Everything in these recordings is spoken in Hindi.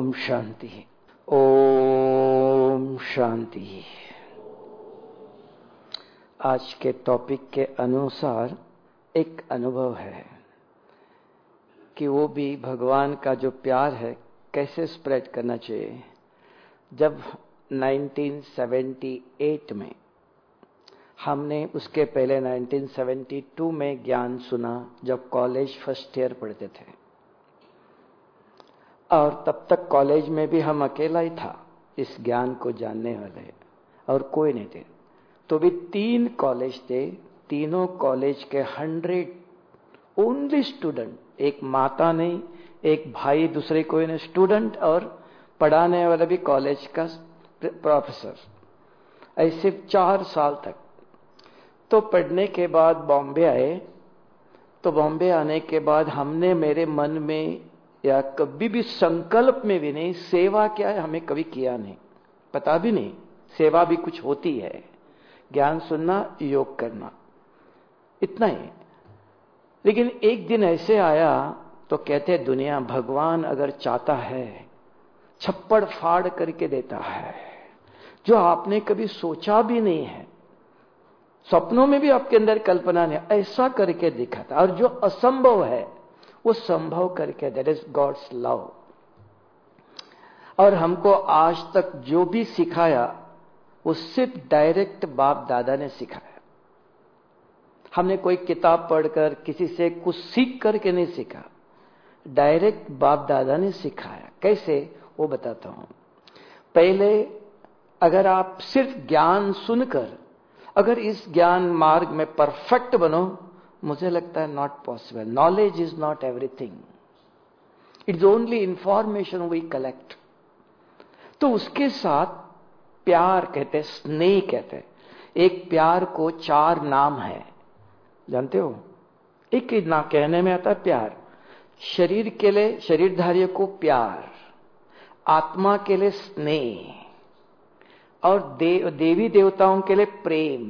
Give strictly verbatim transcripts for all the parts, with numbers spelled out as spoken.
ओम शांति। ओम शांति। आज के टॉपिक के अनुसार एक अनुभव है कि वो भी भगवान का जो प्यार है कैसे स्प्रेड करना चाहिए। जब उन्नीस सौ अठहत्तर में हमने, उसके पहले उन्नीस सौ बहत्तर में ज्ञान सुना जब कॉलेज फर्स्ट ईयर पढ़ते थे, और तब तक कॉलेज में भी हम अकेला ही था इस ज्ञान को जानने वाले, और कोई नहीं थे। तो भी तीन कॉलेज थे, तीनों कॉलेज के हंड्रेड ओनली स्टूडेंट, एक माता नहीं, एक भाई, दूसरे कोई नहीं, स्टूडेंट और पढ़ाने वाला भी कॉलेज का प्रोफेसर, ऐसे चार साल तक। तो पढ़ने के बाद बॉम्बे आए। तो बॉम्बे आने के बाद हमने, मेरे मन में या कभी भी संकल्प में भी नहीं, सेवा क्या है हमें कभी किया नहीं, पता भी नहीं सेवा भी कुछ होती है। ज्ञान सुनना, योग करना, इतना ही। लेकिन एक दिन ऐसे आया तो कहते दुनिया, भगवान अगर चाहता है छप्पड़ फाड़ करके देता है, जो आपने कभी सोचा भी नहीं है, सपनों में भी आपके अंदर कल्पना नहीं, ऐसा करके दिखाता। और जो असंभव है वो संभव करके, दैट इज गॉड्स लव। और हमको आज तक जो भी सिखाया वो सिर्फ डायरेक्ट बाप दादा ने सिखाया। हमने कोई किताब पढ़कर, किसी से कुछ सीख करके नहीं सीखा, डायरेक्ट बाप दादा ने सिखाया। कैसे वो बताता हूं। पहले अगर आप सिर्फ ज्ञान सुनकर अगर इस ज्ञान मार्ग में परफेक्ट बनो, मुझे लगता है not possible. Knowledge is not everything, it's only information we collect. तो उसके साथ प्यार कहते, स्नेह कहते। एक प्यार को चार नाम है, जानते हो? एक ना कहने में आता है प्यार। शरीर के लिए, शरीरधारी को प्यार, आत्मा के लिए स्नेह, और देव, देवी देवताओं के लिए प्रेम,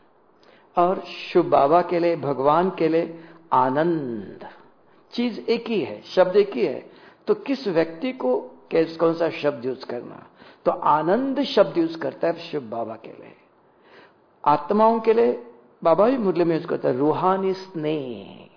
और शिव बाबा के लिए, भगवान के लिए आनंद। चीज एक ही है, शब्द एक ही है। तो किस व्यक्ति को कैस कौन सा शब्द यूज करना? तो आनंद शब्द यूज करता है शिव बाबा के लिए। आत्माओं के लिए बाबा भी मुरली में यूज करता है रूहानी स्नेह,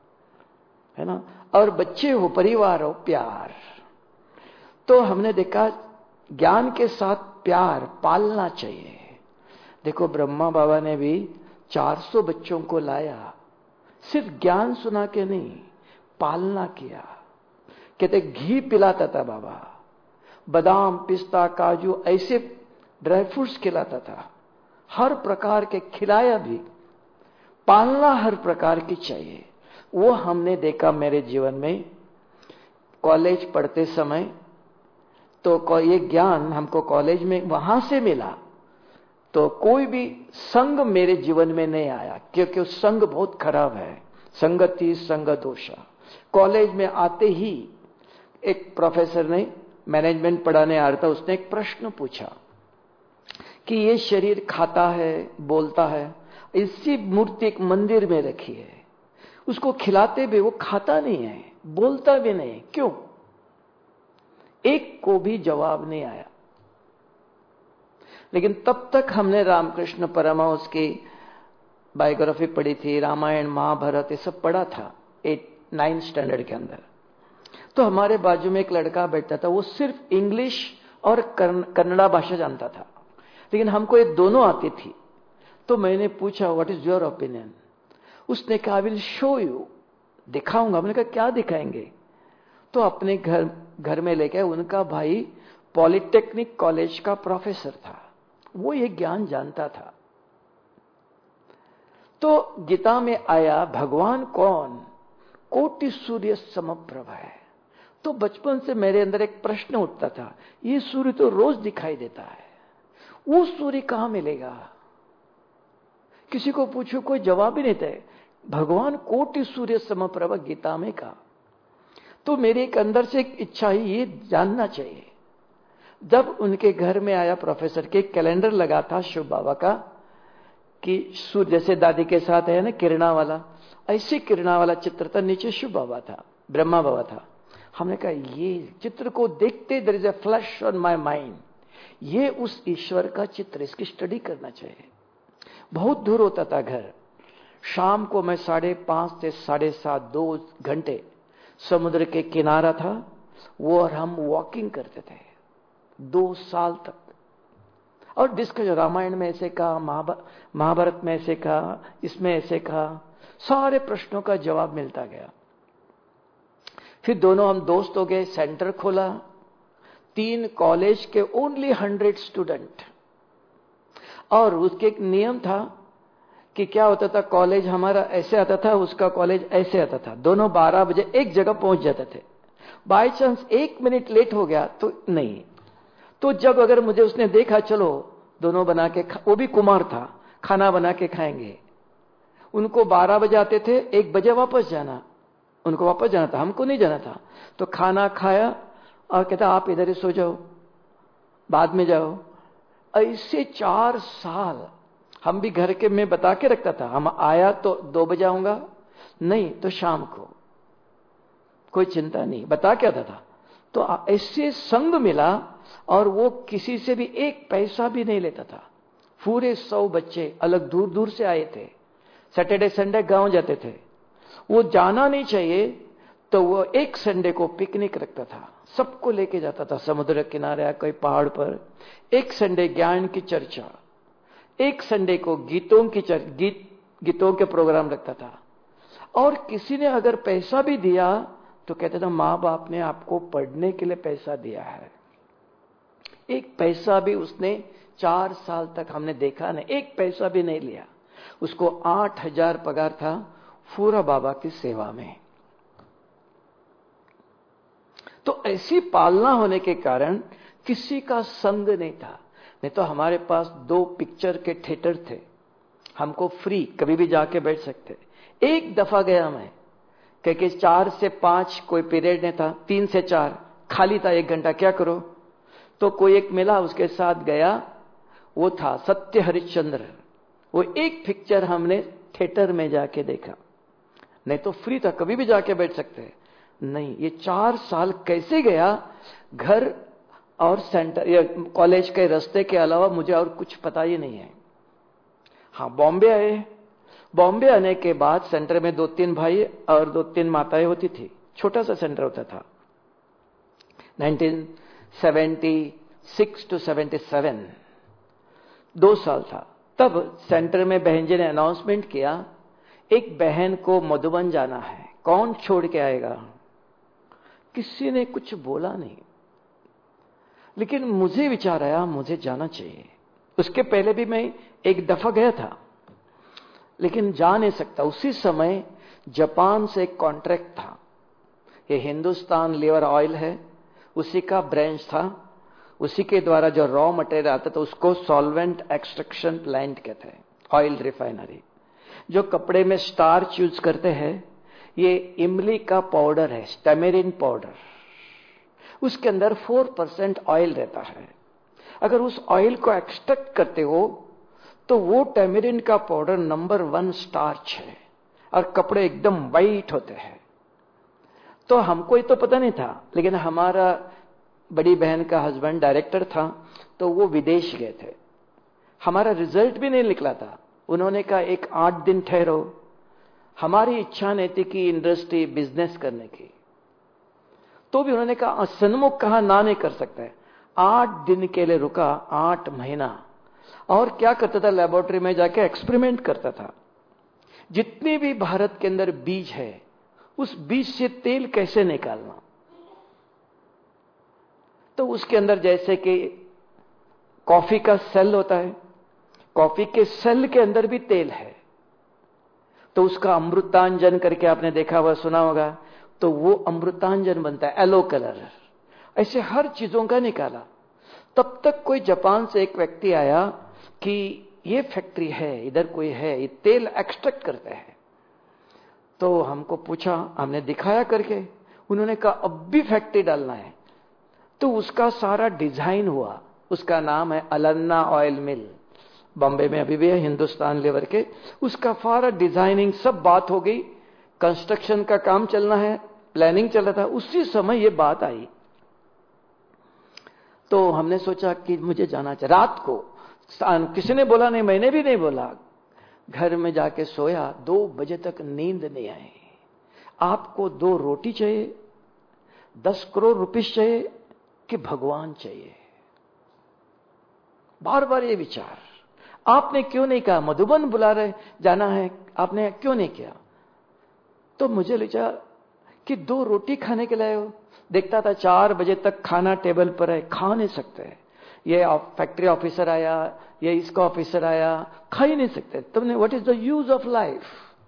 है ना। और बच्चे हो, परिवार हो, प्यार। तो हमने देखा ज्ञान के साथ प्यार पालना चाहिए। देखो ब्रह्मा बाबा ने भी चार सौ बच्चों को लाया, सिर्फ ज्ञान सुना के नहीं, पालना किया। कहते घी पिलाता था बाबा, बादाम, पिस्ता, काजू, ऐसे ड्राई फ्रूट्स खिलाता था, हर प्रकार के खिलाया भी। पालना हर प्रकार की चाहिए। वो हमने देखा मेरे जीवन में। कॉलेज पढ़ते समय तो ये ज्ञान हमको कॉलेज में वहां से मिला, तो कोई भी संग मेरे जीवन में नहीं आया, क्योंकि संग बहुत खराब है। संगति संग दोषा। कॉलेज में आते ही एक प्रोफेसर ने, मैनेजमेंट पढ़ाने आ रहा था, उसने एक प्रश्न पूछा कि ये शरीर खाता है, बोलता है, इसी मूर्ति एक मंदिर में रखी है, उसको खिलाते भी वो खाता नहीं है, बोलता भी नहीं, क्यों? एक को भी जवाब नहीं आया। लेकिन तब तक हमने रामकृष्ण परमहंस की बायोग्राफी पढ़ी थी, रामायण, महाभारत, ये सब पढ़ा था एट नाइन्थ स्टैंडर्ड के अंदर। तो हमारे बाजू में एक लड़का बैठा था, वो सिर्फ इंग्लिश और कन्नड़ा भाषा जानता था, लेकिन हमको ये दोनों आती थी। तो मैंने पूछा, व्हाट इज योर ओपिनियन? उसने कहा, आई विल शो यू, दिखाऊंगा। मैंने कहा क्या दिखाएंगे? तो अपने घर घर में लेके, उनका भाई पॉलिटेक्निक कॉलेज का प्रोफेसर था, वो ये ज्ञान जानता था। तो गीता में आया, भगवान कौन? कोटि सूर्य समप्रभ है। तो बचपन से मेरे अंदर एक प्रश्न उठता था, ये सूर्य तो रोज दिखाई देता है, वो सूर्य कहां मिलेगा? किसी को पूछो कोई जवाब ही नहीं था। भगवान कोटि सूर्य समप्रभ गीता में कहा। तो मेरे एक अंदर से एक इच्छा ही, ये जानना चाहिए। जब उनके घर में आया प्रोफेसर के, कैलेंडर लगा था शिव बाबा का, कि सूर्य जैसे दादी के साथ है ना किरणा वाला, ऐसे किरणा वाला चित्र था, नीचे शिव बाबा था, ब्रह्मा बाबा था। हमने कहा ये चित्र को देखते there is a flash on my mind, ये उस ईश्वर का चित्र, इसकी स्टडी करना चाहिए। बहुत दूर होता था घर। शाम को मैं साढ़े पांच से साढ़े सात दो घंटे समुद्र के किनारा था, वो और हम वॉकिंग करते थे दो साल तक। और डिस्कस, रामायण में ऐसे कहा, महाभारत में ऐसे कहा, इसमें ऐसे कहा, सारे प्रश्नों का जवाब मिलता गया। फिर दोनों हम दोस्त हो गए, सेंटर खोला, तीन कॉलेज के ओनली हंड्रेड स्टूडेंट। और उसके एक नियम था कि क्या होता था, कॉलेज हमारा ऐसे आता था, उसका कॉलेज ऐसे आता था, दोनों बारह बजे एक जगह पहुंच जाते थे। बाय चांस एक मिनट लेट हो गया तो नहीं, तो जब अगर मुझे उसने देखा, चलो दोनों बना के, वो भी कुमार था, खाना बना के खाएंगे, उनको बारह बजे आते थे, एक बजे वापस जाना, उनको वापस जाना था, हमको नहीं जाना था। तो खाना खाया और कहता आप इधर ही सो जाओ, बाद में जाओ। ऐसे चार साल हम भी घर के में बता के रखता था, हम आया तो दो बजे आऊंगा, नहीं तो शाम को, कोई चिंता नहीं, बता के आता था। तो ऐसे संग मिला, और वो किसी से भी एक पैसा भी नहीं लेता था। पूरे सौ बच्चे अलग दूर दूर से आए थे, सैटरडे संडे गांव जाते थे। वो जाना नहीं चाहिए तो वो एक संडे को पिकनिक रखता था, सबको लेके जाता था समुद्र किनारे या कोई पहाड़ पर। एक संडे ज्ञान की चर्चा, एक संडे को गीतों की चर्चा, गीत गीतों के प्रोग्राम रखता था। और किसी ने अगर पैसा भी दिया तो कहते थे माँ बाप ने आपको पढ़ने के लिए पैसा दिया है। एक पैसा भी उसने चार साल तक हमने देखा नहीं, एक पैसा भी नहीं लिया। उसको आठ हजार पगार था फूरा बाबा की सेवा में। तो ऐसी पालना होने के कारण किसी का संग नहीं था। नहीं तो हमारे पास दो पिक्चर के थिएटर थे, हमको फ्री कभी भी जाके बैठ सकते। एक दफा गया मैं, क्योंकि चार से पांच कोई पीरियड नहीं था, तीन से चार खाली था, एक घंटा क्या करो। तो कोई एक मिला, उसके साथ गया, वो था सत्य हरिश्चंद्र। वो एक पिक्चर हमने थिएटर में जाके देखा, नहीं तो फ्री था, कभी भी जाके बैठ सकते। नहीं, ये चार साल कैसे गया, घर और सेंटर या कॉलेज के रास्ते के अलावा मुझे और कुछ पता ही नहीं है। हाँ, बॉम्बे आए। बॉम्बे आने के बाद सेंटर में दो तीन भाई और दो तीन माताएं होती थी, छोटा सा सेंटर होता था। Nineteen seventy six to seventy seven, दो साल था। तब सेंटर में बहन जी ने अनाउंसमेंट किया, एक बहन को मधुबन जाना है, कौन छोड़ के आएगा। किसी ने कुछ बोला नहीं, लेकिन मुझे विचार आया मुझे जाना चाहिए। उसके पहले भी मैं एक दफा गया था, लेकिन जा नहीं सकता। उसी समय जापान से एक कॉन्ट्रैक्ट था, ये हिंदुस्तान लीवर ऑयल है, उसी का ब्रांच था। उसी के द्वारा जो रॉ मटेरियल आता था उसको सॉल्वेंट एक्सट्रैक्शन प्लांट कहते हैं, ऑयल रिफाइनरी। जो कपड़े में स्टार्च यूज करते हैं, ये इमली का पाउडर है, टैमेरिन पाउडर, उसके अंदर फोर परसेंट ऑयल रहता है। अगर उस ऑयल को एक्सट्रैक्ट करते हो तो वो टैमेरिन का पाउडर नंबर वन स्टार्च है, और कपड़े एकदम वाइट होते हैं। तो हमको ये तो पता नहीं था, लेकिन हमारा बड़ी बहन का हस्बैंड डायरेक्टर था, तो वो विदेश गए थे। हमारा रिजल्ट भी नहीं निकला था। उन्होंने कहा एक आठ दिन ठहरो। हमारी इच्छा नहीं थी कि इंडस्ट्री बिजनेस करने की, तो भी उन्होंने कहा सन्मुख कहा ना नहीं कर सकते। आठ दिन के लिए रुका, आठ महीना। और क्या करता था, लेबोरेटरी में जाके एक्सपेरिमेंट करता था। जितने भी भारत के अंदर बीज है, उस बीज से तेल कैसे निकालना। तो उसके अंदर जैसे कि कॉफी का सेल होता है, कॉफी के सेल के अंदर भी तेल है, तो उसका अमृतांजन करके आपने देखा हुआ सुना होगा, तो वो अमृतांजन बनता है, येलो कलर। ऐसे हर चीजों का निकाला। तब तक कोई जापान से एक व्यक्ति आया कि ये फैक्ट्री है, इधर कोई है, ये तेल एक्सट्रैक्ट करते हैं। तो हमको पूछा, हमने दिखाया करके। उन्होंने कहा अब भी फैक्ट्री डालना है। तो उसका सारा डिजाइन हुआ, उसका नाम है अलन्ना ऑयल मिल, बॉम्बे में अभी भी है, हिंदुस्तान लीवर के। उसका सारा डिजाइनिंग सब बात हो गई, कंस्ट्रक्शन का काम चलना है, प्लानिंग चल रहा था, उसी समय ये बात आई। तो हमने सोचा कि मुझे जाना चाहिए। रात को किसी ने बोला नहीं, मैंने भी नहीं बोला, घर में जाके सोया, दो बजे तक नींद नहीं आई। आपको दो रोटी चाहिए, दस करोड़ रुपीस चाहिए कि भगवान चाहिए? बार बार ये विचार। आपने क्यों नहीं कहा मधुबन बुला रहे जाना है, आपने क्यों नहीं किया? तो मुझे लगा कि दो रोटी खाने के लिए हो। देखता था चार बजे तक खाना टेबल पर है, खा नहीं सकते। ये फैक्ट्री ऑफिसर आया, ये इसका ऑफिसर आया, खा ही नहीं सकते। तुमने what is the use of life?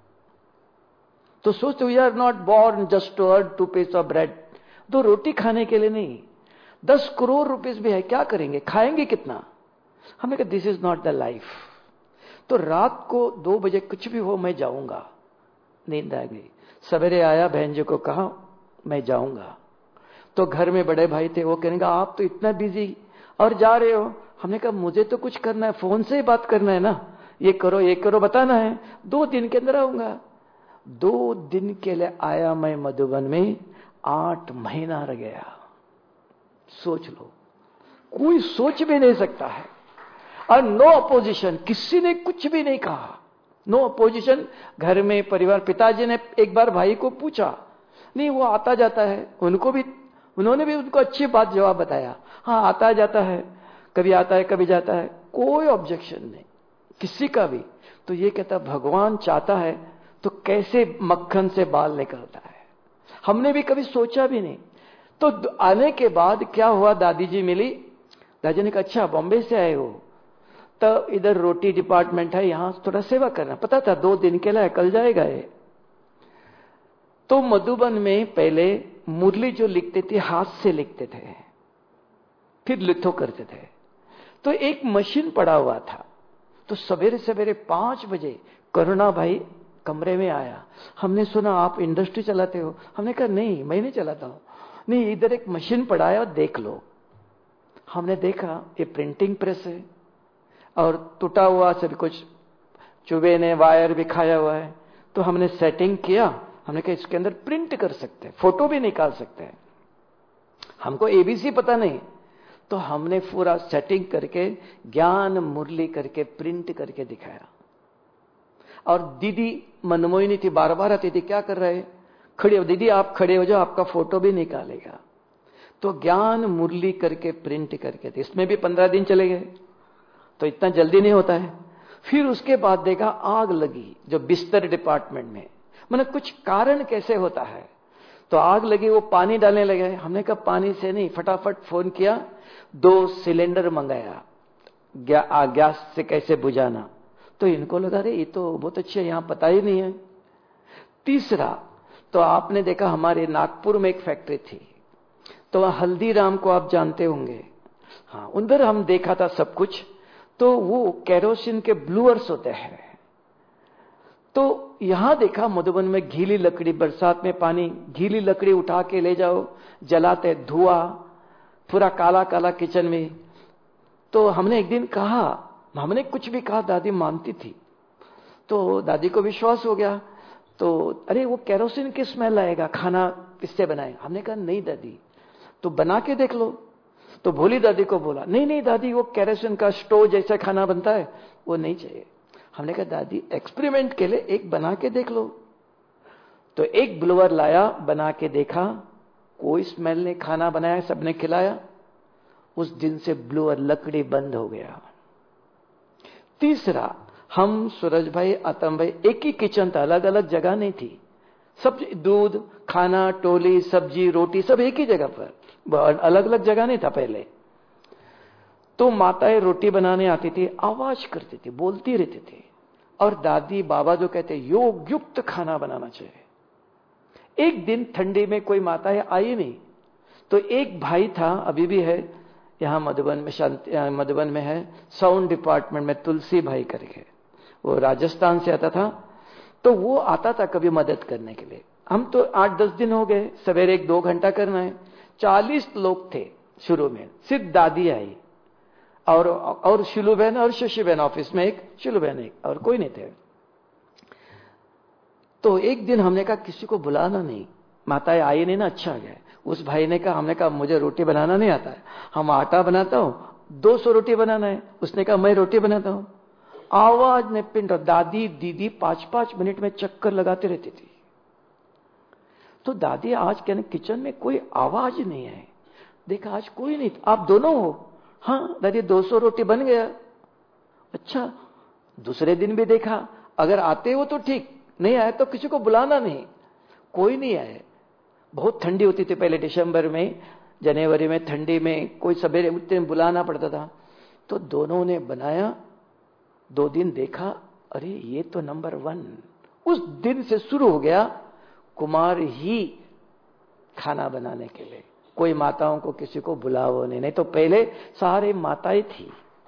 तो सोचते we are not born just to earn two piece of bread. दो रोटी खाने के लिए नहीं, दस करोड़ रुपीस भी है, क्या करेंगे, खाएंगे कितना? हमने कहा this is not the life. तो रात को दो बजे कुछ भी हो मैं जाऊंगा। नींद आ गई। सवेरे आया, बहन जी को कहा मैं जाऊंगा। तो घर में बड़े भाई थे, वो कहेंगे आप तो इतना बिजी और जा रहे हो। हमने कहा मुझे तो कुछ करना है, फोन से ही बात करना है ना, ये करो ये करो बताना है, दो दिन के अंदर आऊंगा। दो दिन के लिए आया मैं मधुबन में, आठ महीना रह गया। सोच लो, कोई सोच भी नहीं सकता है। और नो अपोजिशन, किसी ने कुछ भी नहीं कहा, नो अपोजिशन। घर में परिवार, पिताजी ने एक बार भाई को पूछा, नहीं वो आता जाता है, उनको भी उन्होंने भी उनको अच्छी बात जवाब बताया, हाँ आता जाता है, कभी आता है कभी जाता है, कोई ऑब्जेक्शन नहीं किसी का भी। तो ये कहता भगवान चाहता है तो कैसे मक्खन से बाल निकलता है, हमने भी कभी सोचा भी नहीं। तो आने के बाद क्या हुआ, दादी जी मिली, दादी ने कहा अच्छा बॉम्बे से आए हो, तो इधर रोटी डिपार्टमेंट है, यहां थोड़ा सेवा करना। पता था दो दिन के लिए, कल जाएगा ये। तो मधुबन में पहले मुरली जो लिखते थे हाथ से लिखते थे, फिर लिथो करते थे। तो एक मशीन पड़ा हुआ था। तो सवेरे सवेरे पांच बजे करुणा भाई कमरे में आया। हमने सुना आप इंडस्ट्री चलाते हो। हमने कहा नहीं मैं नहीं चलाता हूं। नहीं इधर एक मशीन पड़ा है और देख लो। हमने देखा ये प्रिंटिंग प्रेस है और टूटा हुआ सब कुछ, चूहे ने वायर भी खाया हुआ है। तो हमने सेटिंग किया, हमने कहा इसके अंदर प्रिंट कर सकते हैं, फोटो भी निकाल सकते हैं। हमको एबीसी पता नहीं, तो हमने पूरा सेटिंग करके ज्ञान मुरली करके प्रिंट करके दिखाया। और दीदी मनमोहिनी थी, बार बार आती थी, क्या कर रहे हैं, खड़े हो दीदी, आप खड़े हो जाओ, आपका फोटो भी निकालेगा। तो ज्ञान मुरली करके प्रिंट करके थे। इसमें भी पंद्रह दिन चले गए, तो इतना जल्दी नहीं होता है। फिर उसके बाद देखा आग लगी जो बिस्तर डिपार्टमेंट में, मतलब कुछ कारण कैसे होता है। तो आग लगी, वो पानी डालने लगे। हमने कहा पानी से नहीं, फटाफट फोन किया, दो सिलेंडर मंगाया, ग्या, गैस से कैसे बुझाना। तो इनको लगा रे ये तो बहुत अच्छे, यहां पता ही नहीं है। तीसरा, तो आपने देखा हमारे नागपुर में एक फैक्ट्री थी, तो वहां हल्दीराम को आप जानते होंगे, हाँ उधर हम देखा था सब कुछ। तो वो केरोसिन के ब्लूअर्स होते हैं। तो यहां देखा मधुबन में गीली लकड़ी, बरसात में पानी, गीली लकड़ी उठा के ले जाओ, जलाते, धुआं पूरा काला काला किचन में। तो हमने एक दिन कहा, हमने कुछ भी कहा, दादी मानती थी। तो दादी को विश्वास हो गया। तो अरे वो केरोसिन की स्मेल आएगा, खाना किससे बनाए। हमने कहा नहीं दादी, तो बना के देख लो। तो भोली दादी को बोला, नहीं नहीं दादी वो केरोसिन का स्टोव जैसा खाना बनता है वो नहीं चाहिए। हमने कहा दादी एक्सपेरिमेंट के लिए एक बना के देख लो। तो एक ब्लोअर लाया, बना के देखा, कोई स्मेल नहीं, खाना बनाया, सबने खिलाया। उस दिन से ब्लोअर लकड़ी बंद हो गया। तीसरा, हम सूरज भाई, आतम भाई, एक ही किचन था, अलग अलग जगह नहीं थी। सब दूध, खाना, टोली, सब्जी, रोटी सब एक ही जगह पर, अलग अलग जगह नहीं था पहले। तो माताएं रोटी बनाने आती थी, आवाज करती थी, बोलती रहती थी। और दादी बाबा जो कहते योग युक्त खाना बनाना चाहिए। एक दिन ठंडी में कोई माताएं आई नहीं, तो एक भाई था, अभी भी है यहां मधुबन में, शांति मधुबन में है, साउंड डिपार्टमेंट में, तुलसी भाई करके, वो राजस्थान से आता था। तो वो आता था कभी मदद करने के लिए। हम तो आठ दस दिन हो गए, सवेरे एक दो घंटा करना है। चालीस लोग थे शुरू में, सिर्फ दादी आई और और शिलू बहन और शशि बहन, ऑफिस में एक शिलू बहन, एक और कोई नहीं थे। तो एक दिन हमने कहा किसी को बुलाना नहीं, माताएं आई नहीं ना, अच्छा गया। उस भाई ने कहा, हमने कहा मुझे रोटी बनाना नहीं आता है, हम आटा बनाता हूं, दो सौ रोटी बनाना है। उसने कहा मैं रोटी बनाता हूं। आवाज ने पिंड, दादी दीदी पांच पांच मिनट में चक्कर लगाते रहती थी। तो दादी आज कहने किचन में कोई आवाज नहीं है, देखा आज कोई नहीं, आप दोनों हो? हाँ दादी, दो सौ रोटी बन गया। अच्छा, दूसरे दिन भी देखा, अगर आते हो तो ठीक, नहीं आए तो किसी को बुलाना नहीं। कोई नहीं आए। बहुत ठंडी होती थी पहले, दिसंबर में, जनवरी में, ठंडी में कोई सवेरे उठते बुलाना पड़ता था। तो दोनों ने बनाया, दो दिन देखा, अरे ये तो नंबर वन। उस दिन से शुरू हो गया कुमार ही खाना बनाने के लिए। कोई माताओं को किसी को बुलाओ नहीं, नहीं तो पहले सारे माताएं थी।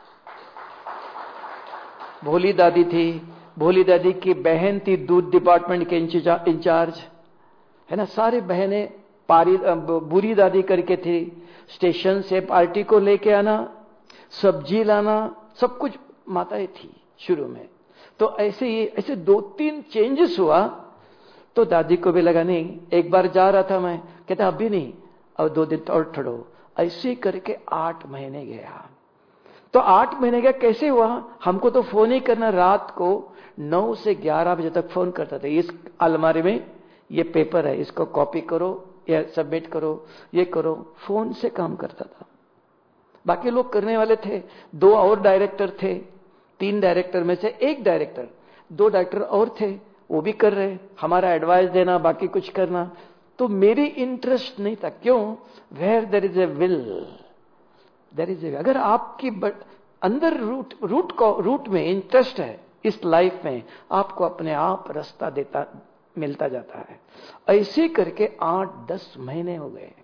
भोली दादी थी, भोली दादी की बहन थी दूध डिपार्टमेंट के इंचार्ज, है ना, सारी बहनें। पारी बुरी दादी करके थी, स्टेशन से पार्टी को लेके आना, सब्जी लाना, सब कुछ माताएं थी शुरू में। तो ऐसे ही ऐसे दो तीन चेंजेस हुआ। तो दादी को भी लगा नहीं, एक बार जा रहा था मैं, कहता अभी नहीं, और दो दिन और ठहरो। ऐसे करके आठ महीने गया। तो आठ महीने का कैसे हुआ? हमको तो फोन ही करना, रात को नौ से ग्यारह बजे तक फोन करता था। इस अलमारी में ये पेपर है, इसको कॉपी करो या सबमिट करो, ये करो। फोन से काम करता था। बाकी लोग करने वाले थे, दो और डायरेक्टर थे, तीन डायरेक्टर में से एक डायरेक्टर, दो डायरेक्टर और थे, वो भी कर रहे, हमारा एडवाइस देना, बाकी कुछ करना। तो मेरी इंटरेस्ट नहीं था। क्यों? Where there is a will there is a, अगर आपकी अंदर रूट रूट को रूट में इंटरेस्ट है इस लाइफ में, आपको अपने आप रास्ता देता मिलता जाता है। ऐसे करके आठ दस महीने हो गए।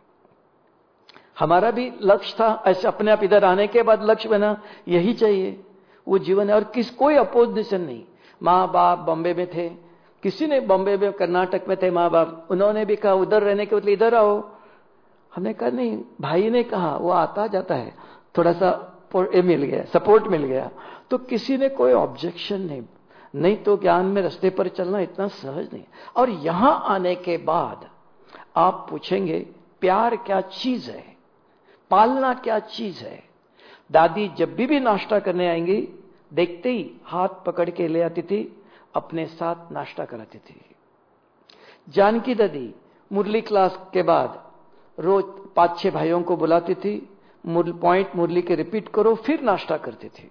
हमारा भी लक्ष्य था, ऐसे अपने आप इधर आने के बाद लक्ष्य बना, यही चाहिए, वो जीवन है। और किस कोई अपोजिशन नहीं। माँ बाप बॉम्बे में थे, किसी ने बॉम्बे में, कर्नाटक में थे माँ बाप, उन्होंने भी कहा उधर रहने के बदले इधर आओ। हमने कहा नहीं, भाई ने कहा, वो आता जाता है, थोड़ा सा मिल गया, सपोर्ट मिल गया, तो किसी ने कोई ऑब्जेक्शन नहीं। नहीं तो ज्ञान में रास्ते पर चलना इतना सहज नहीं। और यहां आने के बाद आप पूछेंगे प्यार क्या चीज है, पालना क्या चीज है। दादी जब भी भी नाश्ता करने आएंगी, देखते ही हाथ पकड़ के ले आती थी, अपने साथ नाश्ता कराती थी। जानकी दादी मुरली क्लास के बाद रोज पांच छह भाइयों को बुलाती थी, पॉइंट मुरली के रिपीट करो, फिर नाश्ता करती थी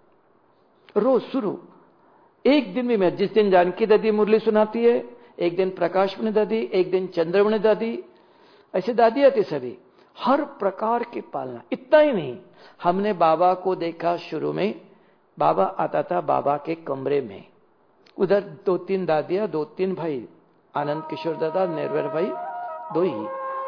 रोज शुरू। एक दिन भी मैं, जिस दिन जानकी दादी मुरली सुनाती है, एक दिन प्रकाशमणि दादी, एक दिन चंद्रमणि दादी, ऐसे दादी आती सभी, हर प्रकार की पालना। इतना ही नहीं, हमने बाबा को देखा शुरू में, बाबा आता था बाबा के कमरे में, उधर दो तीन दादियां, दो तीन भाई, आनंद किशोर दादा, निर्भर भाई, दो ही।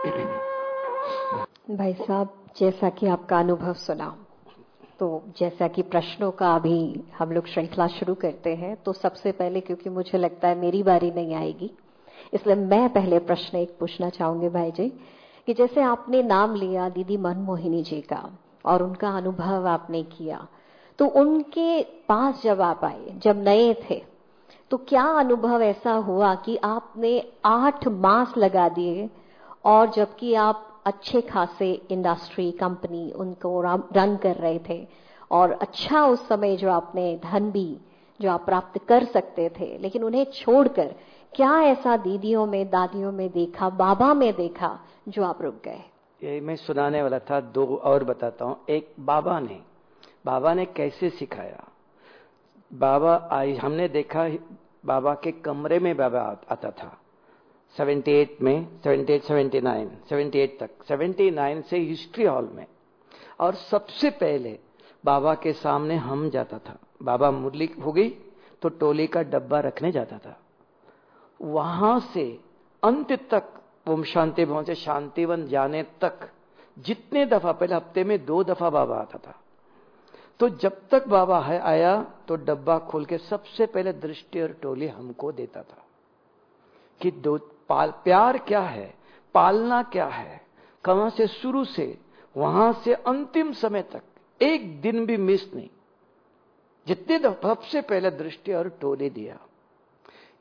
भाई साहब, जैसा कि आपका अनुभव सुना, तो जैसा कि प्रश्नों का अभी हम लोग श्रृंखला शुरू करते हैं, तो सबसे पहले, क्योंकि मुझे लगता है मेरी बारी नहीं आएगी, इसलिए मैं पहले प्रश्न एक पूछना चाहूंगी भाई जी, कि जैसे आपने नाम लिया दीदी मनमोहिनी जी का और उनका अनुभव आपने किया, तो उनके पास जब आप आए, जब नए थे, तो क्या अनुभव ऐसा हुआ कि आपने आठ मास लगा दिए, और जबकि आप अच्छे खासे इंडस्ट्री कंपनी उनको रन कर रहे थे, और अच्छा उस समय जो आपने धन भी जो आप प्राप्त कर सकते थे, लेकिन उन्हें छोड़कर क्या ऐसा दीदियों में, दादियों में देखा, बाबा में देखा, जो आप रुक गए? ये मैं सुनाने वाला था, दो और बताता हूं। एक बाबा ने बाबा ने कैसे सिखाया। बाबा आई, हमने देखा बाबा के कमरे में बाबा आता था अठहत्तर में, अठहत्तर, उन्यासी, अठहत्तर तक, उन्यासी से हिस्ट्री हॉल में। और सबसे पहले बाबा के सामने हम जाता था, बाबा मुरली हो गई तो टोली का डब्बा रखने जाता था, वहां से अंत तक, ओम शांति भवन से शांतिवन जाने तक, जितने दफा, पहले हफ्ते में दो दफा बाबा आता था। तो जब तक बाबा है आया तो डब्बा खोल के सबसे पहले दृष्टि और टोली हमको देता था कि दो पाल प्यार क्या है, पालना क्या है, कहां से शुरू से वहां से अंतिम समय तक एक दिन भी मिस नहीं। जितने सबसे पहले दृष्टि और टोली दिया।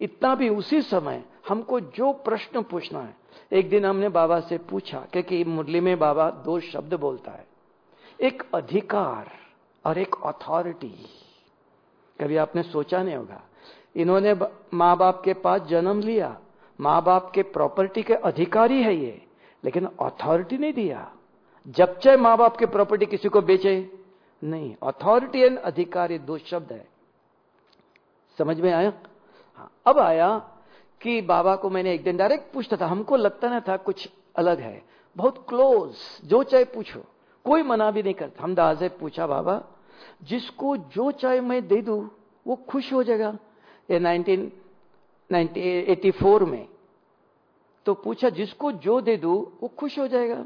इतना भी उसी समय हमको जो प्रश्न पूछना है। एक दिन हमने बाबा से पूछा, क्योंकि मुरली में बाबा दो शब्द बोलता है, एक अधिकार और एक अथॉरिटी। कभी आपने सोचा नहीं होगा, इन्होंने माँ बाप के पास जन्म लिया, माँ बाप के प्रॉपर्टी के अधिकारी है ये, लेकिन अथॉरिटी नहीं दिया। जब चाहे माँ बाप के प्रॉपर्टी किसी को बेचे नहीं। अथॉरिटी एंड अधिकारी दो शब्द है। समझ में आया? हाँ, अब आया कि बाबा को मैंने एक दिन डायरेक्ट पूछता था, हमको लगता ना था कुछ अलग है, बहुत क्लोज, जो चाहे पूछो, कोई मना भी नहीं करता। हम दादा से पूछा, बाबा जिसको जो चाहे मैं दे दूं वो खुश हो जाएगा। ये नाइनटीन एटी फोर में तो पूछा, जिसको जो दे दूं वो खुश हो जाएगा,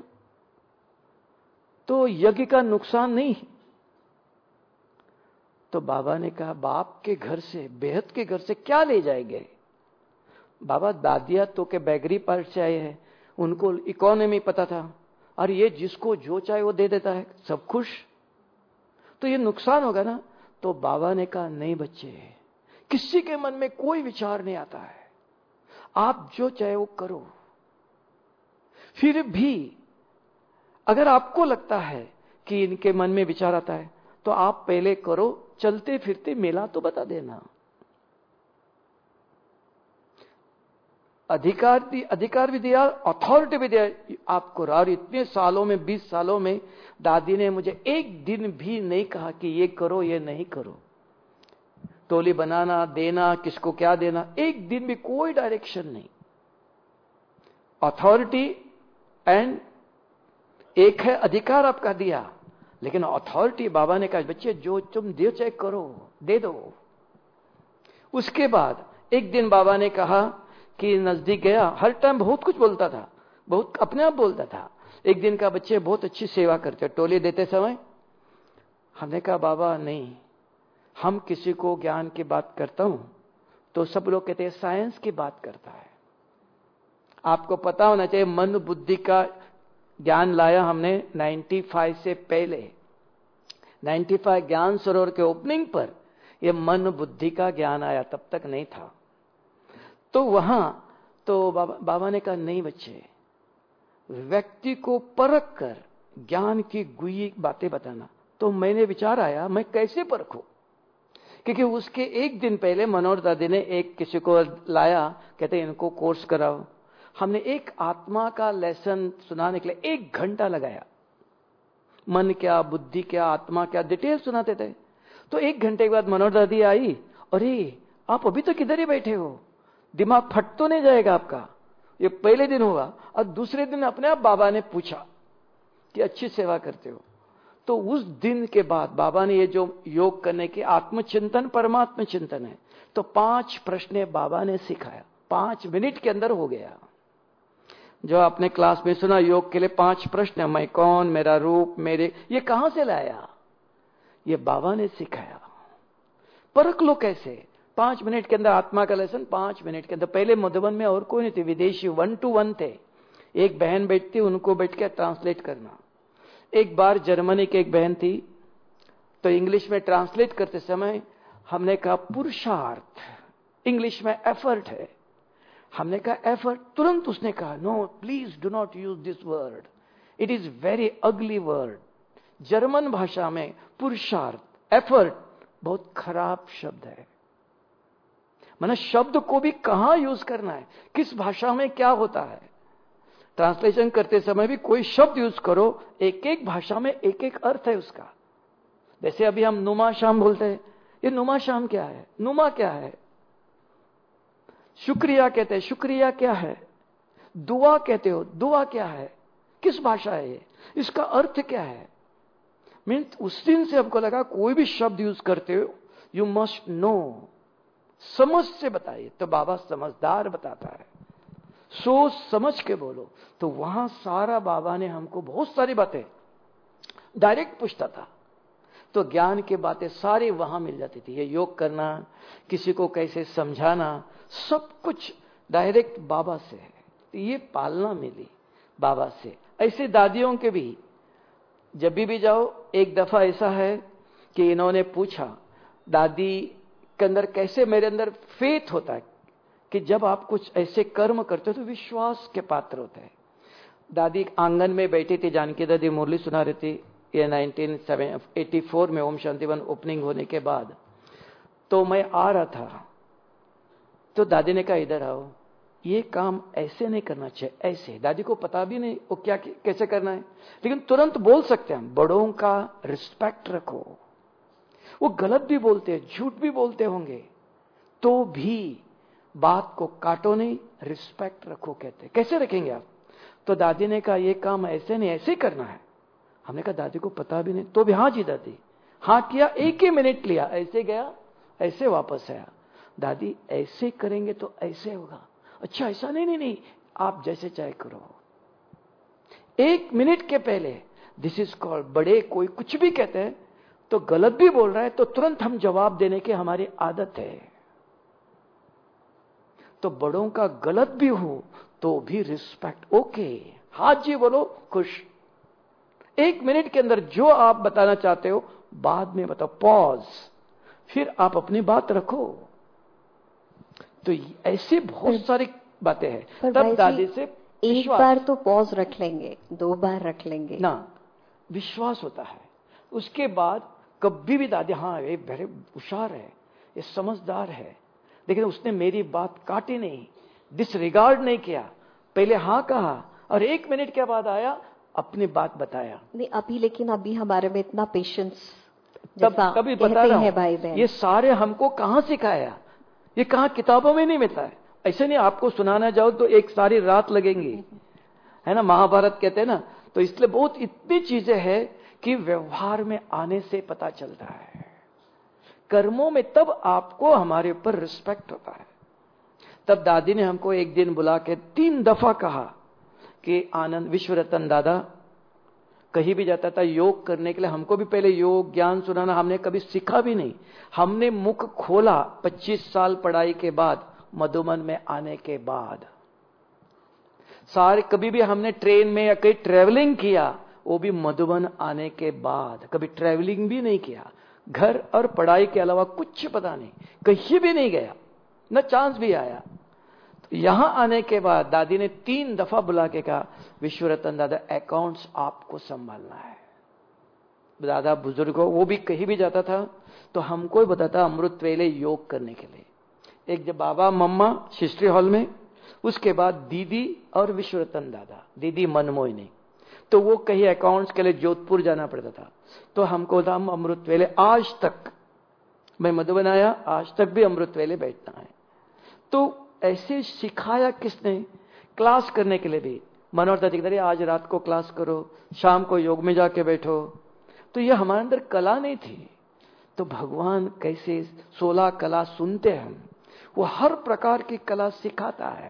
तो यज्ञ का नुकसान नहीं। तो बाबा ने कहा, बाप के घर से, बेहद के घर से क्या ले जाएंगे? बाबा दादिया तो के बैगरी पार्ट से आए हैं, उनको इकोनॉमी पता था, और ये जिसको जो चाहे वो दे देता है, सब खुश, तो ये नुकसान होगा ना। तो बाबा ने कहा, नहीं बच्चे, किसी के मन में कोई विचार नहीं आता है, आप जो चाहे वो करो। फिर भी अगर आपको लगता है कि इनके मन में विचार आता है, तो आप पहले करो, चलते फिरते मेला तो बता देना। अधिकार दी, अधिकार भी दिया, अथॉरिटी भी दिया आपको। और इतने सालों में, बीस सालों में दादी ने मुझे एक दिन भी नहीं कहा कि ये करो ये नहीं करो। टोली बनाना, देना, किसको क्या देना, एक दिन भी कोई डायरेक्शन नहीं। अथॉरिटी एंड एक है अधिकार आपका दिया, लेकिन अथॉरिटी बाबा ने कहा, बच्चे जो तुम दे चाहे करो, दे दो। उसके बाद एक दिन बाबा ने कहा कि नजदीक गया, हर टाइम बहुत कुछ बोलता था, बहुत अपने आप बोलता था। एक दिन का, बच्चे बहुत अच्छी सेवा करते, टोली देते समय। हमने कहा, बाबा नहीं, हम किसी को ज्ञान की बात करता हूं तो सब लोग कहते हैं साइंस की बात करता है। आपको पता होना चाहिए, मन बुद्धि का ज्ञान लाया हमने पचानवे से पहले। पचानवे ज्ञान सरोवर के ओपनिंग पर यह मन बुद्धि का ज्ञान आया, तब तक नहीं था। तो वहां तो बाबा, बाबा ने कहा, नहीं बच्चे, व्यक्ति को परख कर ज्ञान की गुई बातें बताना। तो मैंने विचार आया, मैं कैसे परखूं? क्योंकि उसके एक दिन पहले मनोहर दादी ने एक किसी को लाया, कहते इनको कोर्स कराओ। हमने एक आत्मा का लेसन सुनाने के लिए एक घंटा लगाया। मन क्या, बुद्धि क्या, आत्मा क्या, डिटेल सुनाते थे। तो एक घंटे के बाद मनोहर दादी आई, अरे आप अभी तो किधर ही बैठे हो, दिमाग फट तो नहीं जाएगा आपका? ये पहले दिन हुआ। और दूसरे दिन अपने आप बाबा ने पूछा कि अच्छी सेवा करते हो। तो उस दिन के बाद बाबा ने ये जो योग करने के आत्मचिंतन परमात्म चिंतन है, तो पांच प्रश्न बाबा ने सिखाया, पांच मिनट के अंदर हो गया। जो आपने क्लास में सुना, योग के लिए पांच प्रश्न, मैं कौन, मेरा रूप, मेरे, ये कहां से लाया? ये बाबा ने सिखाया। परख लो कैसे? पांच मिनट के अंदर आत्मा का लेसन, पांच मिनट के अंदर। पहले मधुबन में और कोई नहीं थे, विदेशी वन टू वन थे। एक बहन बैठती, उनको बैठ के ट्रांसलेट करना। एक बार जर्मनी की एक बहन थी, तो इंग्लिश में ट्रांसलेट करते समय हमने कहा पुरुषार्थ, इंग्लिश में एफर्ट है। हमने कहा एफर्ट, तुरंत उसने कहा, no please do not use this word, it is very ugly word. German भाषा में पुरुषार्थ, एफर्ट बहुत खराब शब्द है। माना शब्द को भी कहां यूज करना है, किस भाषा में क्या होता है। ट्रांसलेशन करते समय भी कोई शब्द यूज करो, एक एक भाषा में एक एक अर्थ है उसका। जैसे अभी हम नुमा शाम बोलते हैं, ये नुमा शाम क्या है, नुमा क्या है? शुक्रिया कहते हैं, शुक्रिया क्या है? दुआ कहते हो, दुआ क्या है? किस भाषा है ये, इसका अर्थ क्या है? मीन्स उस दिन से हमको लगा कोई भी शब्द यूज करते हो, यू मस्ट नो, समझ से बताइए। तो बाबा समझदार बताता है, सोच समझ के बोलो। तो वहां सारा बाबा ने हमको बहुत सारी बातें डायरेक्ट पूछता था, तो ज्ञान की बातें सारी वहां मिल जाती थी। ये योग करना, किसी को कैसे समझाना, सब कुछ डायरेक्ट बाबा से है। तो ये पालना मिली बाबा से। ऐसे दादियों के भी जब भी, भी जाओ, एक दफा ऐसा है कि इन्होंने पूछा दादी के अंदर कैसे मेरे अंदर फेथ होता है, कि जब आप कुछ ऐसे कर्म करते हो तो विश्वास के पात्र होते हैं। दादी आंगन में बैठी थी, जानकी दादी मुरली सुना रही थी, ये नाइनटीन एटी फोर में ओम शांति वन ओपनिंग होने के बाद। तो मैं आ रहा था, तो दादी ने कहा इधर आओ, ये काम ऐसे नहीं करना चाहिए, ऐसे। दादी को पता भी नहीं वो क्या कैसे करना है, लेकिन तुरंत बोल सकते हैं, बड़ों का रिस्पेक्ट रखो। वो गलत भी बोलते हैं, झूठ भी बोलते होंगे, तो भी बात को काटो नहीं, रिस्पेक्ट रखो कहते। कैसे रखेंगे आप? तो दादी ने कहा ये काम ऐसे नहीं, ऐसे करना है। हमने कहा दादी को पता भी नहीं, तो भी हाँ जी दादी, हाँ किया, एक ही मिनट लिया, ऐसे गया, ऐसे वापस आया। दादी ऐसे करेंगे तो ऐसे होगा। अच्छा ऐसा नहीं नहीं नहीं, आप जैसे चाहे करो। एक मिनट के पहले दिस इज कॉल्ड, बड़े कोई कुछ भी कहते हैं तो गलत भी बोल रहा है तो तुरंत हम जवाब देने की हमारी आदत है। तो बड़ों का गलत भी हो तो भी रिस्पेक्ट, ओके हाथ जी बोलो, खुश। एक मिनट के अंदर जो आप बताना चाहते हो बाद में बताओ, पॉज, फिर आप अपनी बात रखो। तो ऐसी बहुत सारी बातें हैं। तब दादी से एक बार तो पॉज रख लेंगे, दो बार रख लेंगे ना, विश्वास होता है। उसके बाद कभी भी दादी, हाँ ये बड़े होशियार है, ये समझदार है, लेकिन उसने मेरी बात काटी नहीं, डिसरिगार्ड नहीं किया, पहले हाँ कहा और एक मिनट के बाद आया, अपनी बात बताया। नहीं अभी, लेकिन अभी हमारे में इतना पेशेंस, तब कभी बता रहा हूं, भाई बहन, ये सारे हमको कहां सिखाया? ये कहां किताबों में नहीं मिलता है। ऐसे नहीं आपको सुनाना जाओ तो एक सारी रात लगेंगी, है ना, महाभारत कहते हैं ना। तो इसलिए बहुत इतनी चीजें हैं कि व्यवहार में आने से पता चलता है, कर्मों में तब आपको हमारे ऊपर रिस्पेक्ट होता है। तब दादी ने हमको एक दिन बुला के तीन दफा कहा कि आनंद, विश्वरतन दादा कहीं भी जाता था योग करने के लिए, हमको भी पहले योग ज्ञान सुनाना हमने कभी सीखा भी नहीं। हमने मुख खोला पच्चीस साल पढ़ाई के बाद, मधुबन में आने के बाद। सारे कभी भी हमने ट्रेन में या कहीं ट्रेवलिंग किया, वो भी मधुबन आने के बाद। कभी ट्रेवलिंग भी नहीं किया, घर और पढ़ाई के अलावा कुछ पता नहीं, कहीं भी नहीं गया, न चांस भी आया। तो यहां आने के बाद दादी ने तीन दफा बुला के कहा, विश्वरतन दादा अकाउंट्स आपको संभालना है। दादा बुजुर्ग हो, वो भी कहीं भी जाता था तो हमको ही बताता अमृत वेले योग करने के लिए। एक जब बाबा मम्मा हिस्ट्री हॉल में, उसके बाद दीदी और विश्वरतन दादा, दीदी मनमोहिनी, तो वो कहीं अकाउंट्स के लिए जोधपुर जाना पड़ता था। तो हमको था हम अमृत वेले, आज तक मैं मधुबन आया, आज तक भी अमृत वेले बैठना है। तो ऐसे सिखाया किसने? क्लास करने के लिए भी मनोहर दादी, आज रात को क्लास करो, शाम को योग में जाके बैठो। तो ये हमारे अंदर कला नहीं थी। तो भगवान कैसे सोलह कला सुनते हैं, वो हर प्रकार की कला सिखाता है।